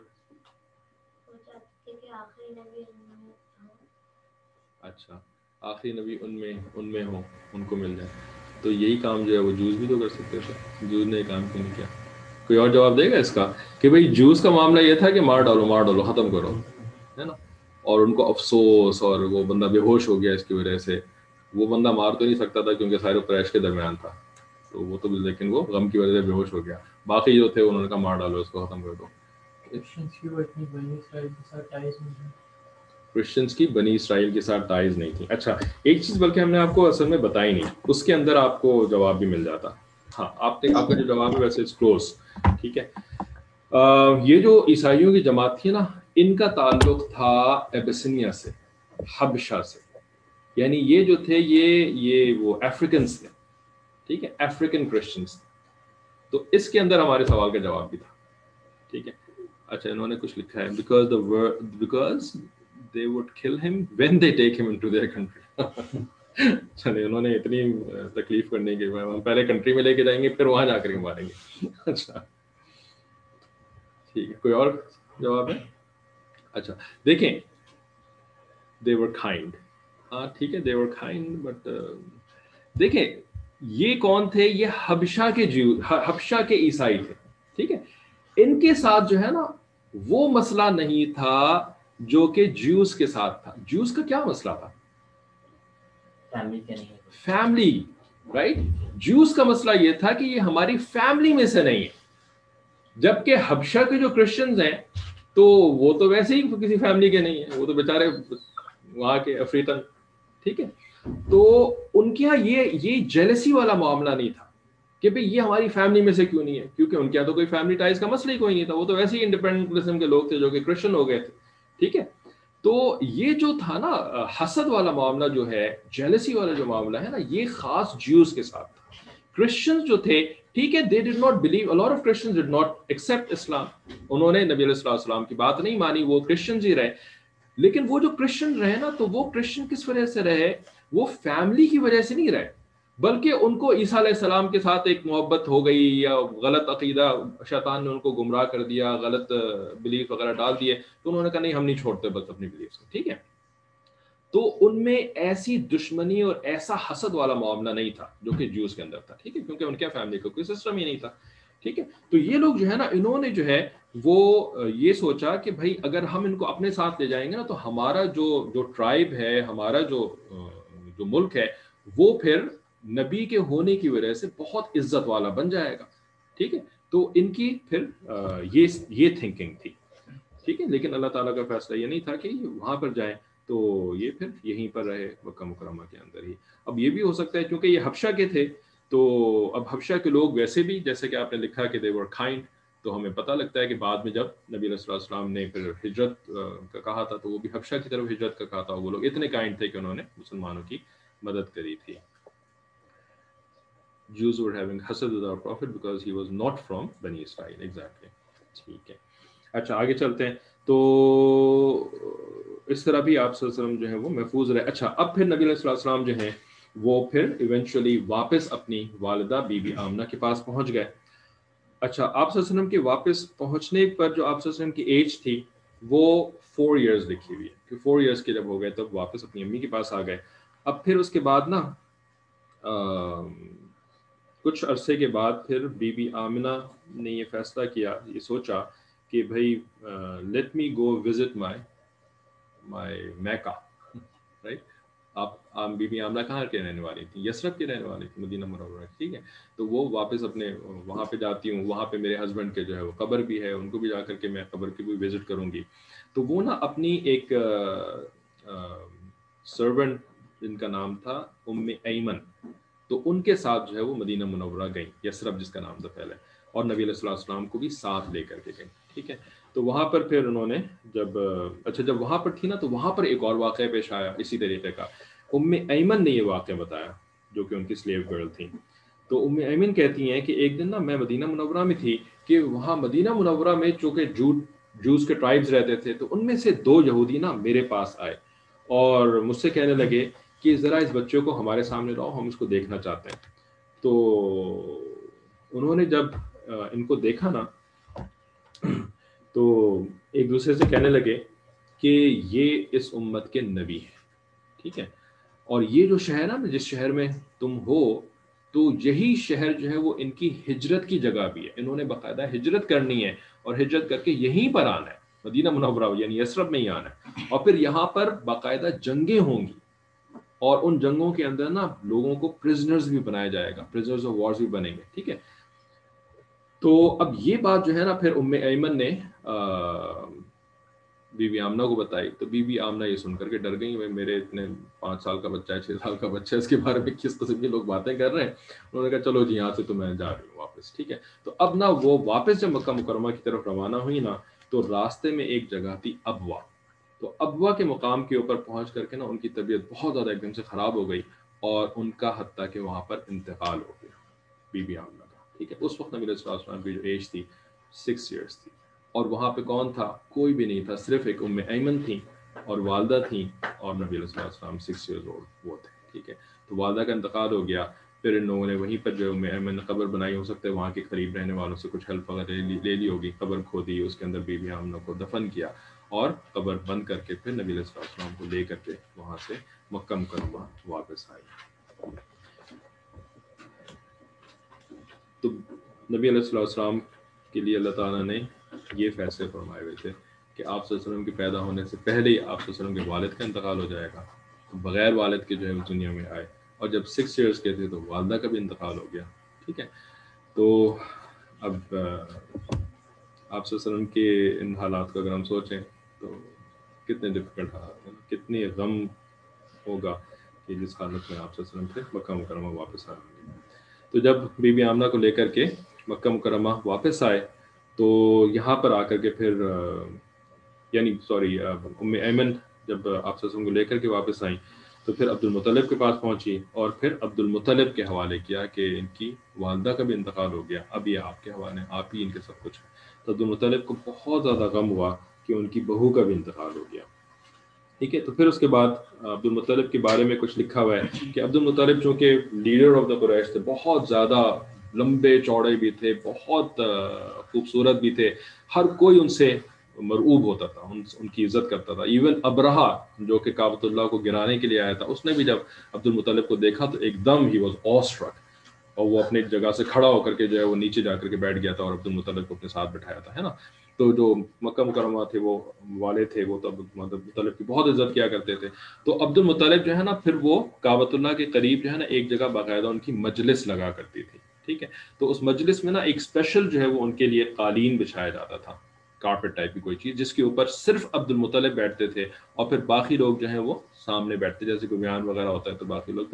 اچھا, آخری نبی ان میں ان میں ہو, ان کو مل جائے, تو یہی کام جو ہے وہ جوز بھی تو کر سکتے تھے, جوز نے یہ کام کیوں نہیں کیا؟ کوئی اور جواب دے گا اس کا کہ بھئی جوز کا معاملہ یہ تھا کہ مار ڈالو مار ڈالو ختم کرو, ہے نا, اور ان کو افسوس, اور وہ بندہ بے ہوش ہو گیا اس کی وجہ سے. وہ بندہ مار تو نہیں سکتا تھا کیونکہ سارے قریش کے درمیان تھا, تو وہ تو لیکن وہ غم کی وجہ سے بے ہوش ہو گیا. باقی جو تھے انہوں نے کہا مار ڈالو اس کو, ختم کر دو. کرسچنس کی بنی اسرائیل کے ساتھ ٹائز نہیں تھی. اچھا, ایک چیز بلکہ ہم نے آپ کو اصل میں بتائی نہیں, اس کے اندر آپ کو جواب بھی مل جاتا. ہاں, آپ نے آپ کا جو جواب ہے ویسے کلوز, ٹھیک ہے. یہ جو عیسائیوں کی جماعت تھی نا, ان کا تعلق تھا ایبسینیا سے, حبشہ سے, یعنی یہ جو تھے یہ یہ وہ افریکنس تھے, ٹھیک ہے, افریکن کرسچنس. تو اس کے اندر ہمارے سوال کا جواب بھی تھا, ٹھیک ہے. اچھا, انہوں نے کچھ لکھا ہے because the word because they would kill him when they take him into their country. چلے, انہوں نے اتنی تکلیف کرنے کی, ہم پہلے کنٹری میں لے کے جائیں گے پھر وہاں جا کر کے ماریں گے. اچھا ٹھیک ہے, کوئی اور جواب ہے؟ اچھا دیکھیں, they were kind, ہاں ٹھیک ہے, they were kind, but دیکھیں یہ کون تھے, یہ حبشہ کے جو حبشہ کے عیسائی تھے, ٹھیک ہے. ان کے ساتھ جو ہے نا وہ مسئلہ نہیں تھا جو کہ جیوز کے ساتھ تھا. جیوز کا کیا مسئلہ تھا؟ فیملی کے نہیں, فیملی, رائٹ. جیوز کا مسئلہ یہ تھا کہ یہ ہماری فیملی میں سے نہیں ہے, جبکہ حبشہ کے جو کرسچنز ہیں تو وہ تو ویسے ہی کسی فیملی کے نہیں ہیں, وہ تو بیچارے وہاں کے افریقن, ٹھیک ہے. تو ان کے یہاں یہ یہ جیلسی والا معاملہ نہیں تھا کہ بھئی یہ ہماری فیملی میں سے کیوں نہیں ہے, کیونکہ ان کے یہاں تو کوئی فیملی ٹائز کا مسئلہ ہی کوئی نہیں تھا, وہ تو ویسے ہی انڈیپینڈنٹ قسم کے لوگ تھے جو کہ کرسچن ہو گئے تھے, ٹھیک ہے. تو یہ جو تھا نا حسد والا معاملہ جو ہے, جیلسی والا جو معاملہ ہے نا, یہ خاص جیوز کے ساتھ تھا. کرسچنز جو تھے, ٹھیک ہے, they did not believe, a lot of Christians did not accept Islam. انہوں نے نبی علیہ السلام کی بات نہیں مانی, وہ کرسچنز ہی رہے. لیکن وہ جو کرسچن رہے نا, تو وہ کرسچن کس وجہ سے رہے؟ وہ فیملی کی وجہ سے نہیں رہے, بلکہ ان کو عیسیٰ علیہ السلام کے ساتھ ایک محبت ہو گئی, یا غلط عقیدہ, شیطان نے ان کو گمراہ کر دیا, غلط بلیف وغیرہ ڈال دیے, تو انہوں نے کہا نہیں ہم نہیں چھوڑتے بس اپنی بلیف سے, ٹھیک ہے. تو ان میں ایسی دشمنی اور ایسا حسد والا معاملہ نہیں تھا جو کہ جیوز کے اندر تھا, ٹھیک ہے, کیونکہ ان کے فیملی کا کوئی سسٹم ہی نہیں تھا, ٹھیک ہے. تو یہ لوگ جو ہے نا, انہوں نے جو ہے وہ یہ سوچا کہ بھائی اگر ہم ان کو اپنے ساتھ لے جائیں گے نا, تو ہمارا جو جو ٹرائب ہے, ہمارا جو جو ملک ہے, وہ پھر نبی کے ہونے کی وجہ سے بہت عزت والا بن جائے گا, ٹھیک ہے. تو ان کی پھر یہ یہ تھنکنگ تھی, ٹھیک ہے. لیکن اللہ تعالیٰ کا فیصلہ یہ نہیں تھا کہ وہاں پر جائیں, تو یہ پھر یہیں پر رہے مکہ مکرمہ کے اندر ہی. اب یہ بھی ہو سکتا ہے کیونکہ یہ حبشہ کے تھے, تو اب حبشہ کے لوگ ویسے بھی جیسے کہ آپ نے لکھا کہ they were kind, تو ہمیں پتہ لگتا ہے کہ بعد میں جب نبی علیہ السلام نے پھر ہجرت کا کہا تھا, تو وہ بھی حبشہ کی طرف ہجرت کا کہا تھا. وہ لوگ اتنے کائنڈ تھے کہ انہوں نے مسلمانوں کی مدد کری تھی. Jews were having hasad with our prophet because he was not from Bani Israel. Exactly. ٹھیک ہے. اچھا آگے چلتے ہیں. تو اس طرح بھی آپ صلی اللہ علیہ وسلم جو ہے وہ محفوظ رہے. اچھا اب پھر نبی علیہ السلام جو ہیں وہ پھر ایونچولی واپس اپنی والدہ بی بی آمنہ کے پاس پہنچ گئے. اچھا آپ صلی اللہ علیہ وسلم کے واپس پہنچنے پر جو آپ صلی اللہ علیہ وسلم کی ایج تھی وہ فور ایئرز لکھی ہوئی ہے, کہ فور ایئرز کے جب ہو گئے تب واپس اپنی امی کے پاس آ گئے. اب پھر اس کے بعد نا کچھ عرصے کے بعد پھر بی بی آمنہ نے یہ فیصلہ کیا, یہ سوچا کہ بھائی let me go visit my my میکہ, رائٹ. آپ بی بی آمنہ کہاں کے رہنے والی تھی؟ یثرب کی رہنے والی تھی, مدینہ منورہ, ٹھیک ہے. تو وہ واپس اپنے وہاں پہ جاتی ہوں, وہاں پہ میرے ہسبینڈ کے جو ہے وہ قبر بھی ہے, ان کو بھی جا کر کے میں قبر کی بھی وزٹ کروں گی. تو وہ نا اپنی ایک سرونٹ جن کا نام تھا ام ایمن, تو ان کے ساتھ جو ہے وہ مدینہ منورہ گئی, یثرب جس کا نام تھا پہلے, اور نبی علیہ السلام کو بھی ساتھ لے کر کے گئی, ٹھیک ہے. تو وہاں پر پھر انہوں نے جب اچھا جب وہاں پر تھی نا, تو وہاں پر ایک اور واقعہ پیش آیا اسی طریقے کا. ام ایمن نے یہ واقعہ بتایا جو کہ ان کی سلیو گرل تھیں. تو ام ایمن کہتی ہیں کہ ایک دن نا میں مدینہ منورہ میں تھی, کہ وہاں مدینہ منورہ میں چونکہ جوز کے ٹرائبز رہتے تھے, تو ان میں سے دو یہودی نا میرے پاس آئے اور مجھ سے کہنے لگے کہ ذرا اس بچے کو ہمارے سامنے لاؤ, ہم اس کو دیکھنا چاہتے ہیں. تو انہوں نے جب ان کو دیکھا نا, تو ایک دوسرے سے کہنے لگے کہ یہ اس امت کے نبی ہیں, ٹھیک ہے. اور یہ جو شہر ہے نا, جس شہر میں تم ہو, تو یہی شہر جو ہے وہ ان کی ہجرت کی جگہ بھی ہے. انہوں نے باقاعدہ ہجرت کرنی ہے اور ہجرت کر کے یہیں پر آنا ہے, مدینہ منورہ یعنی یثرب میں ہی آنا ہے, اور پھر یہاں پر باقاعدہ جنگیں ہوں گی, اور ان جنگوں کے اندر نا لوگوں کو پرزنرز بھی بنایا جائے گا, پرزنرز آف وارز بھی بنیں گے, ٹھیک ہے. تو اب یہ بات جو ہے نا پھر ام ایمن نے بی بی آمنہ کو بتائی. تو بی بی آمنہ یہ سن کر کے ڈر گئی, میرے اتنے پانچ سال کا بچہ ہے, چھ سال کا بچہ ہے, اس کے بارے میں کس قسم کے لوگ باتیں کر رہے ہیں. انہوں نے کہا چلو جی یہاں سے تو میں جا رہی ہوں واپس, ٹھیک ہے. تو اب نا وہ واپس جب مکہ مکرمہ کی طرف روانہ ہوئی نا, تو راستے میں ایک جگہ تھی ابوا. تو ابوا کے مقام کے اوپر پہنچ کر کے نا ان کی طبیعت بہت زیادہ ایک دم سے خراب ہو گئی, اور ان کا حتیٰ کہ وہاں پر انتقال ہو گیا بی بی آمنہ کا, ٹھیک ہے. اس وقت نبی علیہ السلام کی جو ایج تھی سکس ایئرس تھی, اور وہاں پہ کون تھا؟ کوئی بھی نہیں تھا, صرف ایک ام ایمن تھیں اور والدہ تھیں, اور نبی علیہ السلام سکس ایئرز اولڈ وہ تھے, ٹھیک ہے. تو والدہ کا انتقال ہو گیا, پھر ان لوگوں نے وہیں پر جو میں نے قبر بنائی، ہو سکتا ہے وہاں کے قریب رہنے والوں سے کچھ ہیلپ وغیرہ لے لی ہوگی، قبر کھودی، اس کے اندر بی بی آمنہ کو دفن کیا اور قبر بند کر کے پھر نبی علیہ السلام کو لے کر کے وہاں سے مکہ مکرمہ واپس آئے۔ تو نبی علیہ السلام کے لیے اللہ تعالیٰ نے یہ فیصلے فرمائے ہوئے تھے کہ آپ صلی اللہ علیہ وسلم کے پیدا ہونے سے پہلے ہی آپ صلی اللہ علیہ وسلم کے والد کا انتقال ہو جائے گا، تو بغیر والد کے جو ہے وہ دنیا میں آئے، اور جب سکس ایئرس کے تھے تو والدہ کا بھی انتقال ہو گیا، ٹھیک ہے۔ تو اب آپ صلی اللہ علیہ وسلم کے ان حالات کو اگر ہم سوچیں تو کتنے ڈفیکلٹ حالات ہیں، کتنی غم ہوگا کہ جس حالت میں آپ صلی اللہ علیہ وسلم سے مکہ مکرمہ واپس آئے۔ تو جب بی بی آمنہ کو لے کر کے مکہ مکرمہ واپس آئے تو یہاں پر آ کر کے پھر یعنی سوری ام ایمن جب آپ صلی اللہ علیہ وسلم کو لے کر کے واپس آئیں تو پھر عبد المطلب کے پاس پہنچی اور پھر عبد المطلب کے حوالے کیا کہ ان کی والدہ کا بھی انتقال ہو گیا، اب یہ آپ کے حوالے، آپ ہی ان کے سب کچھ ہیں۔ تو عبد المطلب کو بہت زیادہ غم ہوا کہ ان کی بہو کا بھی انتقال ہو گیا، ٹھیک ہے۔ تو پھر اس کے بعد عبد المطلب کے بارے میں کچھ لکھا ہوا ہے کہ عبد المطلب چونکہ لیڈر آف دا قریش تھے، بہت زیادہ لمبے چوڑے بھی تھے، بہت خوبصورت بھی تھے، ہر کوئی ان سے مرعوب ہوتا تھا، ان, ان کی عزت کرتا تھا۔ ایون ابرہا جو کہ کعبۃ اللہ کو گرانے کے لیے آیا تھا، اس نے بھی جب عبد المطلب کو دیکھا تو ایک دم ہی واز آ اسٹرک، اور وہ اپنی جگہ سے کھڑا ہو کر کے جو ہے وہ نیچے جا کر کے بیٹھ گیا تھا اور عبد المطلب کو اپنے ساتھ بٹھایا تھا، ہے نا۔ تو جو مکہ مکرمہ تھے وہ والے تھے، وہ تو عبد المطلب کی بہت عزت کیا کرتے تھے۔ تو عبد المطلب جو ہے نا پھر وہ کعبۃ اللہ کے قریب جو ہے نا ایک جگہ باقاعدہ ان کی مجلس لگا کرتی تھی، ٹھیک ہے۔ تو اس مجلس میں نا ایک اسپیشل جو ہے وہ ان کے لیے قالین بچھایا جاتا تھا، کارپٹ ٹائپ کی کوئی چیز، جس کے اوپر صرف عبد المطلب بیٹھتے تھے اور پھر باقی لوگ جو ہیں وہ سامنے بیٹھتے، جیسے کوئی بیان وغیرہ ہوتا ہے تو باقی لوگ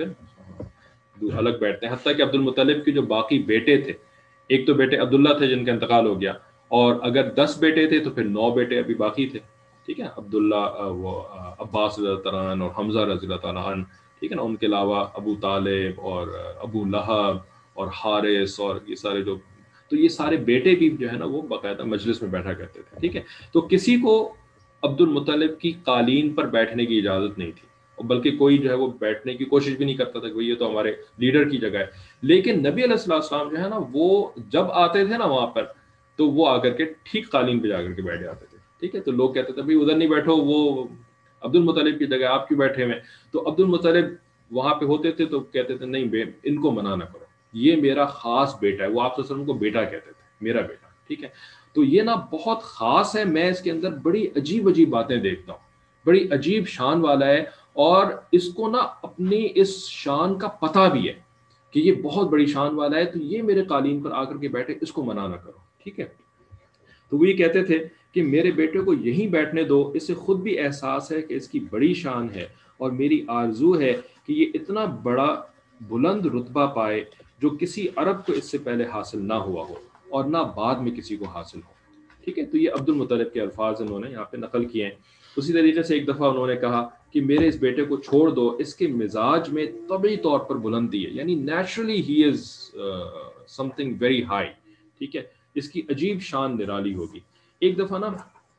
پھر الگ بیٹھتے ہیں۔ حتیٰ کہ عبد المطلب کے جو باقی بیٹے تھے، ایک تو بیٹے عبداللہ تھے جن کا انتقال ہو گیا، اور اگر دس بیٹے تھے تو پھر نو بیٹے ابھی باقی تھے، ٹھیک ہے۔ عبداللہ وہ عباس رضی اللہ تعالیٰ عنہ اور حمزہ رضی اللہ تعالیٰ عنہ، ٹھیک ہے نا۔ ان کے علاوہ ابو طالب اور ابو لہب اور حارث اور یہ سارے جو، تو یہ سارے بیٹے بھی جو ہے نا وہ باقاعدہ مجلس میں بیٹھا کرتے تھے، ٹھیک ہے۔ تو کسی کو عبد المطلب کی قالین پر بیٹھنے کی اجازت نہیں تھی، اور بلکہ کوئی جو ہے وہ بیٹھنے کی کوشش بھی نہیں کرتا تھا کہ یہ تو ہمارے لیڈر کی جگہ ہے۔ لیکن نبی علیہ السلام جو ہے نا وہ جب آتے تھے نا وہاں پر تو وہ آ کر کے ٹھیک قالین پہ جا کر کے بیٹھ جاتے تھے، ٹھیک ہے۔ تو لوگ کہتے تھے بھائی ادھر نہیں بیٹھو، وہ عبد المطلب کی جگہ آپ کیوں بیٹھے ہوئے؟ تو عبد المطلب وہاں پہ ہوتے تھے تو کہتے تھے نہیں بے ان کو منع نہ کرو، یہ میرا خاص بیٹا ہے، وہ آپ صلی اللہ علیہ وسلم کو بیٹا کہتے تھے، میرا بیٹا، ٹھیک ہے۔ تو یہ نا بہت خاص ہے، میں اس کے اندر بڑی عجیب عجیب باتیں دیکھتا ہوں، بڑی عجیب شان والا ہے، اور اس کو نا اپنی اس شان کا پتہ بھی ہے کہ یہ بہت بڑی شان والا ہے، تو یہ میرے قالین پر آ کر کے بیٹھے، اس کو منع نہ کرو، ٹھیک ہے۔ تو وہ یہ کہتے تھے کہ میرے بیٹے کو یہیں بیٹھنے دو، اسے خود بھی احساس ہے کہ اس کی بڑی شان ہے، اور میری آرزو ہے کہ یہ اتنا بڑا بلند رتبہ پائے جو کسی عرب کو اس سے پہلے حاصل نہ ہوا ہو اور نہ بعد میں کسی کو حاصل ہو، ٹھیک ہے۔ تو یہ عبد المطلب کے الفاظ انہوں نے یہاں پہ نقل کیے ہیں۔ اسی طریقے سے ایک دفعہ انہوں نے کہا کہ میرے اس بیٹے کو چھوڑ دو، اس کے مزاج میں طبعی طور پر بلندی ہے، یعنی نیچرلی ہی is something very high, ٹھیک ہے، اس کی عجیب شان نرالی ہوگی۔ ایک دفعہ نا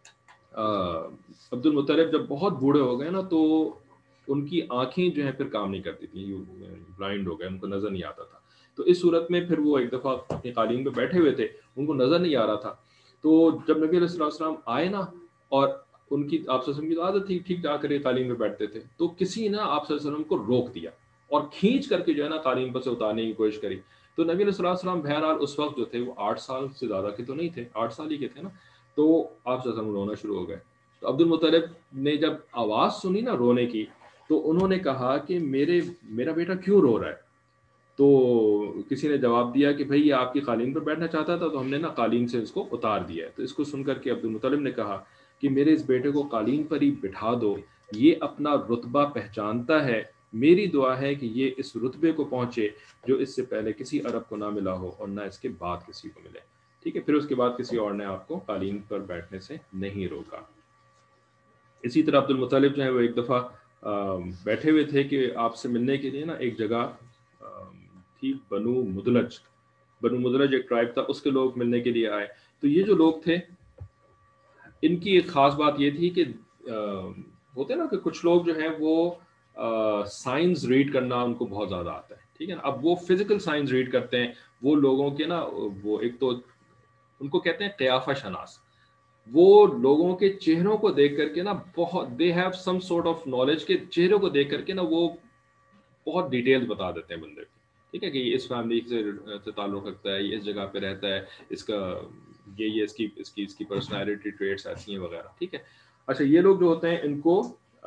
عبد المطلب جب بہت بوڑھے ہو گئے نا تو ان کی آنکھیں جو ہیں پھر کام نہیں کرتی تھیں، بلائنڈ ہو گئے، ان کو نظر نہیں آتا تھا۔ تو اس صورت میں پھر وہ ایک دفعہ اپنی قالین پہ بیٹھے ہوئے تھے، ان کو نظر نہیں آ رہا تھا۔ تو جب نبی علیہ السلام آئے نا، اور ان کی آپ صلی اللہ علیہ وسلم کی تو عادت تھی ٹھیک جا کر یہ قالین پہ بیٹھتے تھے، تو کسی نے آپ صلی اللہ علیہ وسلم کو روک دیا اور کھینچ کر کے جو ہے نا قالین پر سے اتارنے کی کوشش کری۔ تو نبی علیہ السلام بہرحال اس وقت جو تھے وہ آٹھ سال سے زیادہ کے تو نہیں تھے، آٹھ سال ہی کے تھے نا، تو آپ صلی اللہ علیہ وسلم رونا شروع ہو گئے۔ تو عبد المطلب نے جب آواز سنی نا رونے کی تو انہوں نے کہا کہ میرے میرا بیٹا کیوں رو رہا ہے؟ تو کسی نے جواب دیا کہ بھئی یہ آپ کی قالین پر بیٹھنا چاہتا تھا تو ہم نے نا قالین سے اس کو اتار دیا ہے۔ تو اس کو سن کر کے عبد المطلب نے کہا کہ میرے اس بیٹے کو قالین پر ہی بٹھا دو، یہ اپنا رتبہ پہچانتا ہے، میری دعا ہے کہ یہ اس رتبے کو پہنچے جو اس سے پہلے کسی عرب کو نہ ملا ہو اور نہ اس کے بعد کسی کو ملے، ٹھیک ہے۔ پھر اس کے بعد کسی اور نے آپ کو قالین پر بیٹھنے سے نہیں روکا۔ اسی طرح عبد المطلب جو ہے وہ ایک دفعہ بیٹھے ہوئے تھے کہ آپ سے ملنے کے لیے نا ایک جگہ تھی بنو مدلج، بنو مدلج ایک ٹرائب تھا، اس کے لوگ ملنے کے لیے آئے۔ تو یہ جو لوگ تھے ان کی ایک خاص بات یہ تھی کہ ہوتے نا کہ کچھ لوگ جو ہیں وہ سائنس ریڈ کرنا ان کو بہت زیادہ آتا ہے، ٹھیک ہے نا. اب وہ فزیکل سائنس ریڈ کرتے ہیں, وہ لوگوں کے نا وہ ایک تو ان کو کہتے ہیں قیافہ شناس, وہ لوگوں کے چہروں کو دیکھ کر کے نا بہت they have some sort of knowledge کے چہروں کو دیکھ کر کے نا وہ بہت ڈیٹیل بتا دیتے ہیں بندے کو, ٹھیک ہے کہ یہ اس فیملی سے تعلق رکھتا ہے, یہ اس جگہ پہ رہتا ہے, اس کا یہ یہ اس کی اس کی اس کی پرسنالٹی ٹریٹس ایسی ہیں وغیرہ, ٹھیک ہے. اچھا یہ لوگ جو ہوتے ہیں ان کو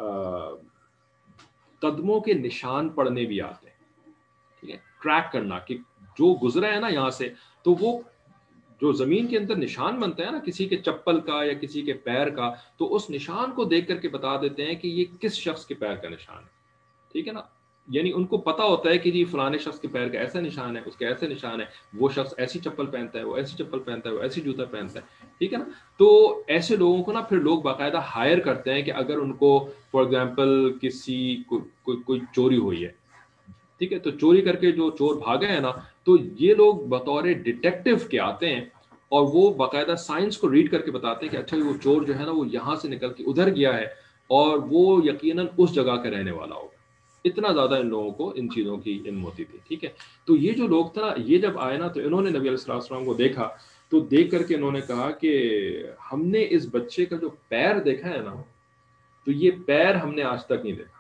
قدموں کے نشان پڑھنے بھی آتے ہیں, ٹھیک ہے, ٹریک کرنا کہ جو گزرا ہے نا یہاں سے, تو وہ جو زمین کے اندر نشان بنتا ہے نا کسی کے چپل کا یا کسی کے پیر کا, تو اس نشان کو دیکھ کر کے بتا دیتے ہیں کہ یہ کس شخص کے پیر کا نشان ہے, ٹھیک ہے نا. یعنی ان کو پتا ہوتا ہے کہ جی فلانے شخص کے پیر کا ایسا نشان ہے, اس کا ایسے نشان ہے, وہ شخص ایسی چپل پہنتا ہے, وہ ایسی چپل پہنتا ہے, وہ ایسی جوتا پہنتا ہے, ٹھیک ہے نا. تو ایسے لوگوں کو نا پھر لوگ باقاعدہ ہائر کرتے ہیں کہ اگر ان کو فار ایگزامپل کسی کوئی کوئی چوری ہوئی ہے, ٹھیک ہے, تو چوری کر کے جو چور بھاگے ہیں نا, تو یہ لوگ بطور ڈیٹیکٹیو کے آتے ہیں اور وہ باقاعدہ سائنس کو ریڈ کر کے بتاتے ہیں کہ اچھا وہ چور جو ہے نا وہ یہاں سے نکل کے ادھر گیا ہے اور وہ یقیناً اس جگہ کا رہنے والا ہوگا. اتنا زیادہ ان لوگوں کو ان چیزوں کی علم ہوتی تھی, ٹھیک ہے. تو یہ جو لوگ تھا نا, یہ جب آئے نا تو انہوں نے نبی علیہ السلام کو دیکھا, تو دیکھ کر کے انہوں نے کہا کہ ہم نے اس بچے کا جو پیر دیکھا ہے نا, تو یہ پیر ہم نے آج تک نہیں دیکھا,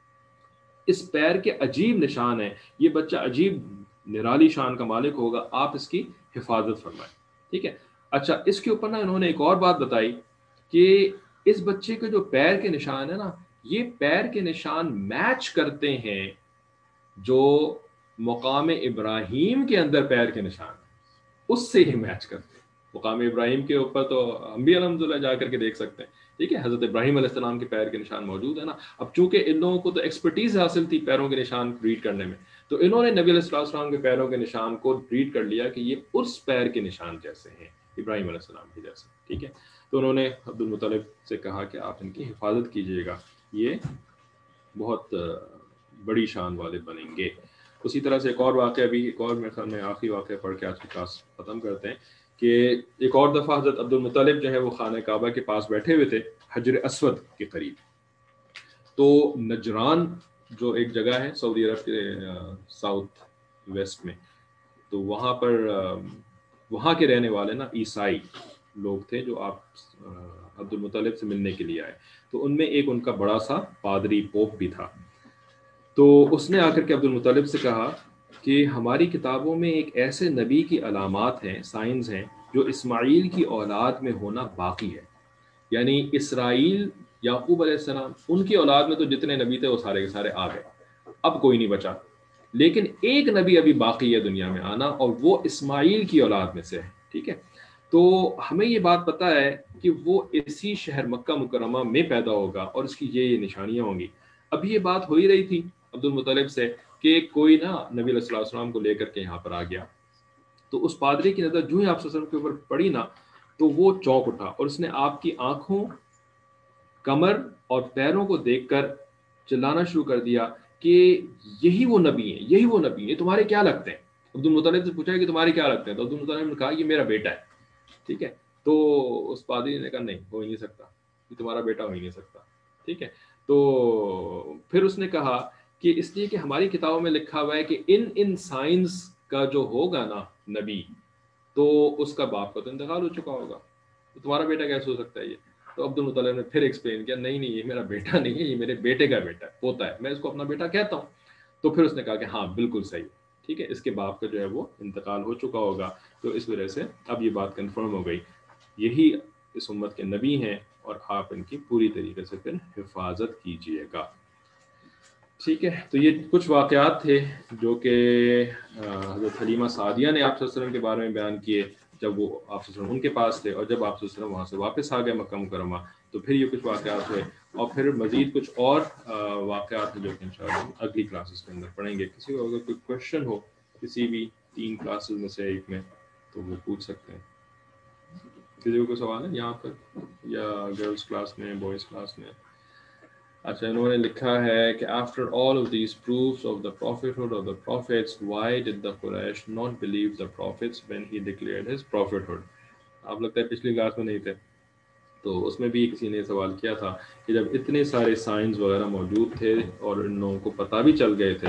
اس پیر کے عجیب نشان ہیں, یہ بچہ عجیب نرالی شان کا مالک ہوگا, آپ اس کی حفاظت فرمائیں, ٹھیک ہے. اچھا اس کے اوپر نا انہوں نے ایک اور بات بتائی کہ اس بچے کے جو پیر کے نشان ہے نا, یہ پیر کے نشان میچ کرتے ہیں جو مقام ابراہیم کے اندر پیر کے نشان اس سے ہی میچ کرتے ہیں. مقام ابراہیم کے اوپر تو ہم بھی الحمدللہ جا کر کے دیکھ سکتے ہیں, ٹھیک ہے, حضرت ابراہیم علیہ السلام کے پیر کے نشان موجود ہے نا. اب چونکہ ان لوگوں کو تو ایکسپرٹیز حاصل تھی پیروں کے نشان ریڈ کرنے میں, تو انہوں نے نبی علیہ السلام کے پیروں کے نشان کو ریڈ کر لیا کہ یہ اس پیر کے نشان جیسے ہیں, ابراہیم علیہ السلام کے جیسے, ٹھیک ہے. تو انہوں نے عبد المطلب سے کہا کہ آپ ان کی حفاظت کیجیے گا, یہ بہت بڑی شان والے بنیں گے. اسی طرح سے ایک اور واقعہ بھی, ایک اور میرے خیال میں آخری واقعہ پڑھ کے آج کی کلاس ختم کرتے ہیں, کہ ایک اور دفعہ حضرت عبد المطلب جو ہے وہ خانہ کعبہ کے پاس بیٹھے ہوئے تھے حجر اسود کے قریب. تو نجران جو ایک جگہ ہے سعودی عرب کے ساؤتھ ویسٹ میں, تو وہاں پر وہاں کے رہنے والے نا عیسائی لوگ تھے جو آپ عبد المطلب سے ملنے کے لیے آئے. تو ان میں ایک ان کا بڑا سا پادری پوپ بھی تھا. تو اس نے آ کر کے عبد المطلب سے کہا کہ ہماری کتابوں میں ایک ایسے نبی کی علامات ہیں, سائنز ہیں, جو اسماعیل کی اولاد میں ہونا باقی ہے. یعنی اسرائیل یعقوب علیہ السلام ان کی اولاد میں تو جتنے نبی تھے وہ سارے کے سارے آ گئے, اب کوئی نہیں بچا, لیکن ایک نبی ابھی باقی ہے دنیا میں آنا, اور وہ اسماعیل کی اولاد میں سے ہے, ٹھیک ہے. تو ہمیں یہ بات پتہ ہے کہ وہ اسی شہر مکہ مکرمہ میں پیدا ہوگا اور اس کی یہ یہ نشانیاں ہوں گی. ابھی یہ بات ہو ہی رہی تھی عبد المطلب سے کہ کوئی نا نبی علیہ الصلوۃ والسلام کو لے کر کے یہاں پر آ گیا. تو اس پادری کی نظر جو ہی آپ صلی اللہ علیہ وسلم کے اوپر پڑی نا, تو وہ چونک اٹھا اور اس نے آپ کی آنکھوں, کمر اور پیروں کو دیکھ کر چلانا شروع کر دیا کہ یہی وہ نبی ہیں, یہی وہ نبی ہیں, تمہارے کیا لگتے ہیں. عبد المطلب سے پوچھا کہ تمہارے کیا لگتے ہیں, تو عبد المطلب نے کہا یہ میرا بیٹا ہے, ٹھیک ہے. تو اس پادری نے کہا نہیں ہو ہی نہیں سکتا, یہ تمہارا بیٹا ہو ہی نہیں سکتا, ٹھیک ہے. تو پھر اس نے کہا کہ اس لیے کہ ہماری کتابوں میں لکھا ہوا ہے کہ ان ان سائنس کا جو ہوگا نا نبی, تو اس کا باپ کا تو انتقال ہو چکا ہوگا, تو تمہارا بیٹا کیسے ہو سکتا ہے یہ. تو عبد المطلب نے پھر ایکسپلین کیا نہیں نہیں یہ میرا بیٹا نہیں ہے, یہ میرے بیٹے کا بیٹا ہے, پوتا ہے, میں اس کو اپنا بیٹا کہتا ہوں. تو پھر اس نے کہا کہ ہاں بالکل صحیح, ٹھیک ہے, اس کے باپ کا جو ہے وہ انتقال ہو چکا ہوگا. تو اس وجہ سے اب یہ بات کنفرم ہو گئی, یہی اس امت کے نبی ہیں اور آپ ان کی پوری طریقے سے پھر حفاظت کیجیے گا, ٹھیک ہے. تو یہ کچھ واقعات تھے جو کہ حضرت حلیمہ سعدیہ نے آپ صلی اللہ علیہ وسلم کے بارے میں بیان کیے جب وہ آپ صلی اللہ علیہ وسلم ان کے پاس تھے, اور جب آپ صلی اللہ علیہ وسلم وہاں سے واپس آ گئے مکہ مکرمہ, تو پھر یہ کچھ واقعات ہوئے. اور پھر مزید کچھ اور واقعات ہیں جو کہ انشاءاللہ ہم اگلی کلاسز کے اندر پڑھیں گے. کسی کو اگر کوئی کوشچن ہو کسی بھی تین کلاسز میں سے ایک میں تو وہ پوچھ سکتے ہیں. کسی کو کوئی سوال ہے یہاں پر, یا گرلس کلاس میں, بوائز کلاس میں؟ اچھا, انہوں نے لکھا ہے کہ after all of these proofs of the prophethood of the prophets, why did the Quraysh not believe the prophets when he declared his prophethood? آپ لگتا ہے پچھلی کلاس میں نہیں تھے, تو اس میں بھی کسی نے سوال کیا تھا کہ جب اتنے سارے سائنس وغیرہ موجود تھے اور ان لوگوں کو پتہ بھی چل گئے تھے,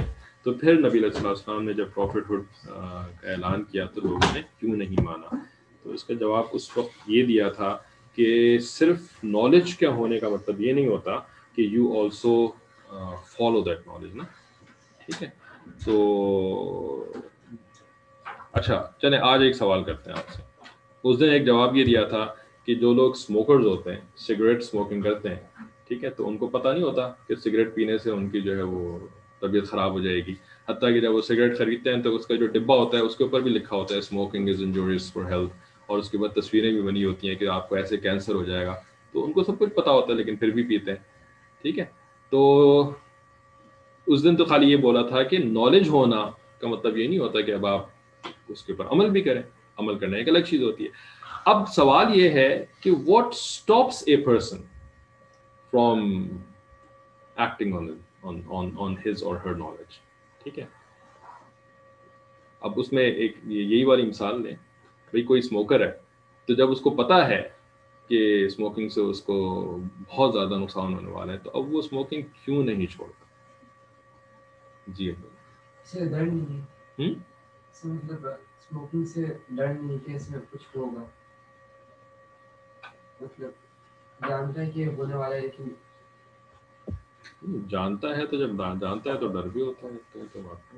تو پھر نبی علیہ السلام نے جب پروفٹ ہوڈ کا اعلان کیا تو لوگوں نے کیوں نہیں مانا؟ تو اس کا جواب اس وقت یہ دیا تھا کہ صرف نالج کا ہونے کا مطلب یہ نہیں ہوتا کہ you also follow that knowledge نا. ٹھیک ہے. تو اچھا چلیں آج ایک سوال کرتے ہیں آپ سے. اس دن ایک جواب یہ دیا تھا کہ جو لوگ اسموکرز ہوتے ہیں, سگریٹ اسموکنگ کرتے ہیں, ٹھیک ہے, تو ان کو پتہ نہیں ہوتا کہ سگریٹ پینے سے ان کی جو ہے وہ طبیعت خراب ہو جائے گی. حتیٰ کہ جب وہ سگریٹ خریدتے ہیں تو اس کا جو ڈبہ ہوتا ہے اس کے اوپر بھی لکھا ہوتا ہے smoking is injurious for health, اور اس کے بعد تصویریں بھی بنی ہوتی ہیں کہ آپ کو ایسے کینسر ہو جائے گا. تو ان کو سب کچھ پتہ ہوتا ہے لیکن پھر بھی پیتے ہیں. ٹھیک ہے. تو اس دن تو خالی یہ بولا تھا کہ نالج ہونا کا مطلب یہ نہیں ہوتا کہ اب آپ اس کے اوپر عمل بھی کریں. عمل کرنا ایک الگ چیز ہوتی ہے. اب سوال یہ ہے کہ what stops a person from acting on on on on his or her knowledge. ٹھیک ہے. اب اس میں ایک یہی والی مثال لیں, بھائی کوئی اسموکر ہے تو جب اس کو پتا ہے کہ اسموکنگ سے اس کو بہت زیادہ نقصان ہونے والا ہے تو اب وہ اسموکنگ کیوں نہیں چھوڑتا؟ جی اسے ڈر نہیں ہے. ہوں مطلب اسموکنگ سے ڈر نہیں کہ اس میں کچھ ہوگا, مطلب جانتا ہے کہ ہونے والا ہے لیکن جانتا ہے تو جب جانتا ہے تو ڈر بھی ہوتا ہے. تو بات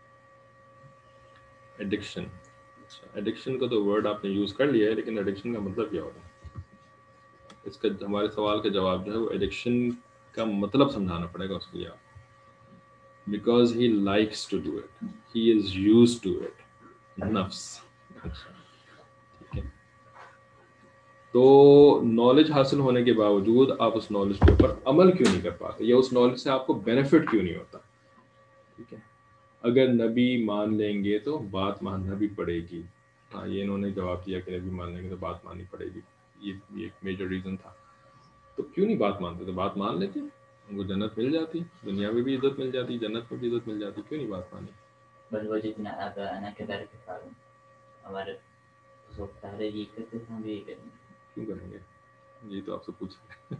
ایڈکشن, ایڈکشن کا تو ورڈ آپ نے یوز کر لیا ہے لیکن ایڈکشن کا مطلب کیا ہوتا ہے؟ اس کا ہمارے سوال کا جواب جو ہے وہ ایڈکشن کا مطلب سمجھانا پڑے گا اس کو. آپ because he likes to do it, he is used to it, نفس. ٹھیک ہے. تو نالج حاصل ہونے کے باوجود آپ اس نالج کے اوپر عمل کیوں نہیں کر پاتے, یا اس نالج سے آپ کو بینیفٹ کیوں نہیں ہوتا؟ ٹھیک ہے. اگر نبی مان لیں گے تو بات ماننا بھی پڑے گی. ہاں یہ انہوں نے جواب دیا کہ نبی مان لیں گے تو بات ماننی پڑے گی, یہ ایک میجر ریزن تھا. تو کیوں نہیں بات مانتے؟ تو بات مان لیتے, ان کو جنت مل جاتی, دنیا میں بھی عزت مل جاتی, جنت میں بھی عزت مل جاتی. کیوں نہیں بات مانی؟ بل وجدنا آباءنا كذلك يفعلون. ہمارے بزرگ پہلے یہ کرتے تھے, ہم بھی یہ کریں گے. کیوں کریں گے؟ یہ تو آپ سے پوچھ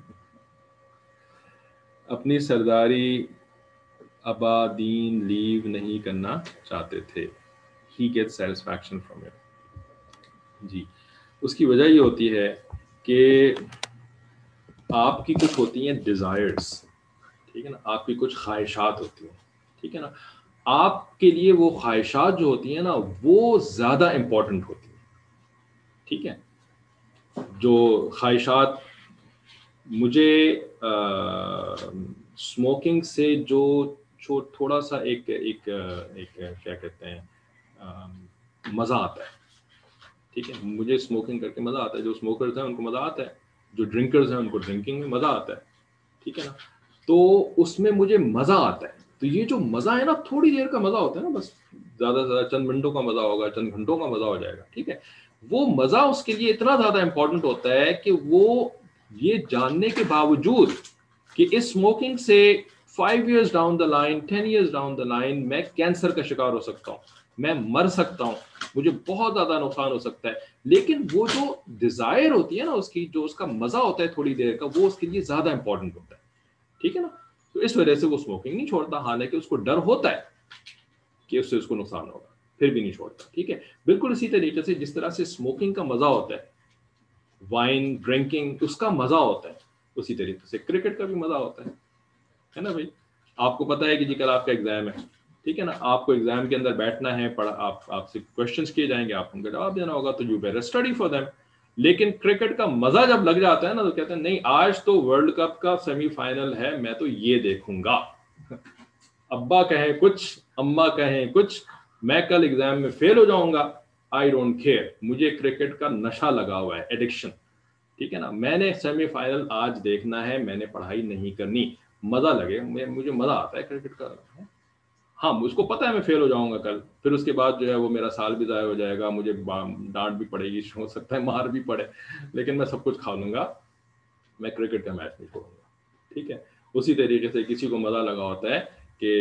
اپنی سرداری ابا دین لیو نہیں کرنا چاہتے تھے. He gets satisfaction from it. جی اس کی وجہ یہ ہوتی ہے کہ آپ کی کچھ ہوتی ہیں ڈیزائرز, ٹھیک ہے نا, آپ کی کچھ خواہشات ہوتی ہیں, ٹھیک ہے نا. آپ کے لیے وہ خواہشات جو ہوتی ہیں نا وہ زیادہ امپورٹنٹ ہوتی ہیں. ٹھیک ہے. جو خواہشات مجھے اسموکنگ سے جو جو تھوڑا سا ایک ایک ایک کیا کہتے ہیں مزہ آتا ہے, ٹھیک ہے, مجھے اسموکنگ کر کے مزہ آتا ہے. جو اسموکرز ہیں ان کو مزہ آتا ہے, جو ڈرنکرز ہیں ان کو ڈرنکنگ میں مزہ آتا ہے, ٹھیک ہے نا. تو اس میں مجھے مزہ آتا ہے. تو یہ جو مزہ ہے نا تھوڑی دیر کا مزہ ہوتا ہے نا, بس زیادہ سے زیادہ چند منٹوں کا مزہ ہوگا, چند گھنٹوں کا مزہ ہو جائے گا, ٹھیک ہے. وہ مزہ اس کے لیے اتنا زیادہ امپورٹنٹ ہوتا ہے کہ وہ یہ جاننے کے باوجود کہ اس اسموکنگ سے five years down the line, ten years down the line میں کینسر کا شکار ہو سکتا ہوں, میں مر سکتا ہوں, مجھے بہت زیادہ نقصان ہو سکتا ہے. لیکن وہ جو ڈیزائر ہوتی ہے نا اس کی, جو اس کا مزہ ہوتا ہے تھوڑی دیر کا, وہ اس کے لیے زیادہ امپورٹنٹ ہوتا ہے, ٹھیک ہے نا. تو اس وجہ سے وہ اسموکنگ نہیں چھوڑتا, حالانکہ اس کو ڈر ہوتا ہے کہ اس سے اس کو نقصان ہوگا, پھر بھی نہیں چھوڑتا. ٹھیک ہے. بالکل اسی طریقے سے جس طرح سے اسموکنگ کا مزہ ہوتا ہے, وائن ڈرنکنگ اس کا مزہ ہوتا ہے, اسی طریقے سے کرکٹ کا بھی مزہ ہوتا ہے, ہے نا بھائی. آپ کو پتا ہے کہ جی کل آپ کا ایگزام ہے, ٹھیک ہے نا, آپ کو ایگزام کے اندر بیٹھنا ہے, پڑھا آپ آپ سے کوشچنس کیے جائیں گے, آپ ان کا جواب دینا ہوگا, تو you better study for them. لیکن کرکٹ کا مزہ جب لگ جاتا ہے نا تو کہتے ہیں نہیں آج تو ورلڈ کپ کا سیمی فائنل ہے, میں تو یہ دیکھوں گا. ابا کہیں کچھ, اماں کہیں کچھ, میں کل ایگزام میں فیل ہو جاؤں گا, آئی ڈونٹ کیئر, مجھے کرکٹ کا نشہ لگا ہوا ہے, ایڈکشن, ٹھیک ہے نا. میں نے سیمی فائنل آج دیکھنا ہے, میں نے پڑھائی نہیں کرنی, مزہ لگے, مجھے مزہ آتا ہے کرکٹ کا. ہاں اس کو پتا ہے میں فیل ہو جاؤں گا کل, پھر اس کے بعد جو ہے وہ میرا سال بھی ضائع ہو جائے گا, مجھے ڈانٹ بھی پڑے گی, ہو سکتا ہے مار بھی پڑے, لیکن میں سب کچھ کھا لوں گا, میں کرکٹ کا میچ نہیں چھوڑوں گا, ٹھیک ہے. اسی طریقے سے کسی کو مزہ لگا ہوتا ہے کہ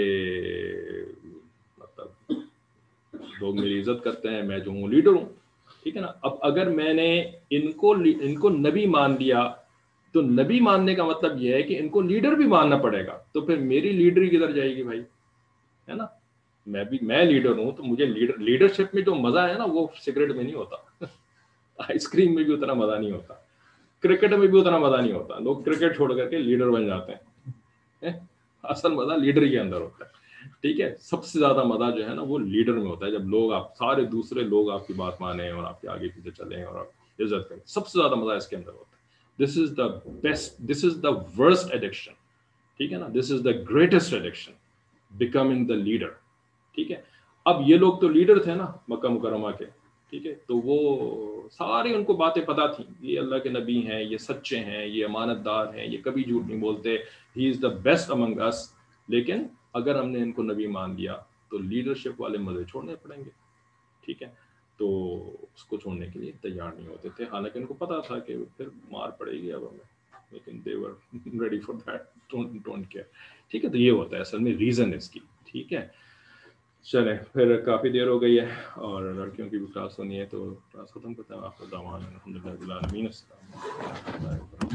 مطلب لوگ میری عزت کرتے ہیں, میں جو ہوں لیڈر ہوں, ٹھیک ہے نا. اب اگر میں نے ان کو ان کو نبی مان لیا تو نبی ماننے کا مطلب یہ ہے کہ ان کو لیڈر بھی ماننا پڑے گا, تو پھر میری لیڈری کدھر جائے گی بھائی, ہے نا. میں بھی میں لیڈر ہوں تو مجھے لیڈر لیڈرشپ میں جو مزہ ہے نا وہ سگریٹ میں نہیں ہوتا, آئس کریم میں بھی اتنا مزہ نہیں ہوتا, کرکٹ میں بھی اتنا مزہ نہیں ہوتا. لوگ کرکٹ چھوڑ کر کے لیڈر بن جاتے ہیں, اصل مزہ لیڈر کے اندر ہوتا ہے. ٹھیک ہے, سب سے زیادہ مزہ جو ہے نا وہ لیڈر میں ہوتا ہے, جب لوگ آپ سارے دوسرے لوگ آپ کی بات مانیں اور آپ کے آگے پیچھے چلیں اور آپ عزت کریں, سب سے زیادہ مزہ اس کے اندر ہوتا ہے. This is the best, this is the worst addiction. ٹھیک ہے نا, this is the greatest addiction, becoming the leader. ٹھیک ہے, اب یہ لوگ تو لیڈر تھے نا مکہ مکرمہ کے, ٹھیک ہے, تو وہ ساری ان کو باتیں پتہ تھیں, یہ اللہ کے نبی ہیں, یہ سچے ہیں, یہ امانت دار ہیں, یہ کبھی جھوٹ نہیں بولتے, ہی از دا بیسٹ امنگ اس. لیکن اگر ہم نے ان کو نبی مان لیا تو لیڈرشپ والے مزے چھوڑنے پڑیں گے. ٹھیک ہے, تو اس کو چھوڑنے کے لیے تیار نہیں ہوتے تھے, حالانکہ ان کو پتا تھا کہ پھر مار پڑے گی اب ہمیں, لیکن they were ready for that, don't don't care. ٹھیک ہے, تو یہ ہوتا ہے اصل میں ریزن اس کی. ٹھیک ہے, چلیں پھر کافی دیر ہو گئی ہے اور لڑکیوں کی بھی کلاس ہونی ہے, تو کلاس ختم کرتے ہیں. آپ کو دعوان الحمد للہ.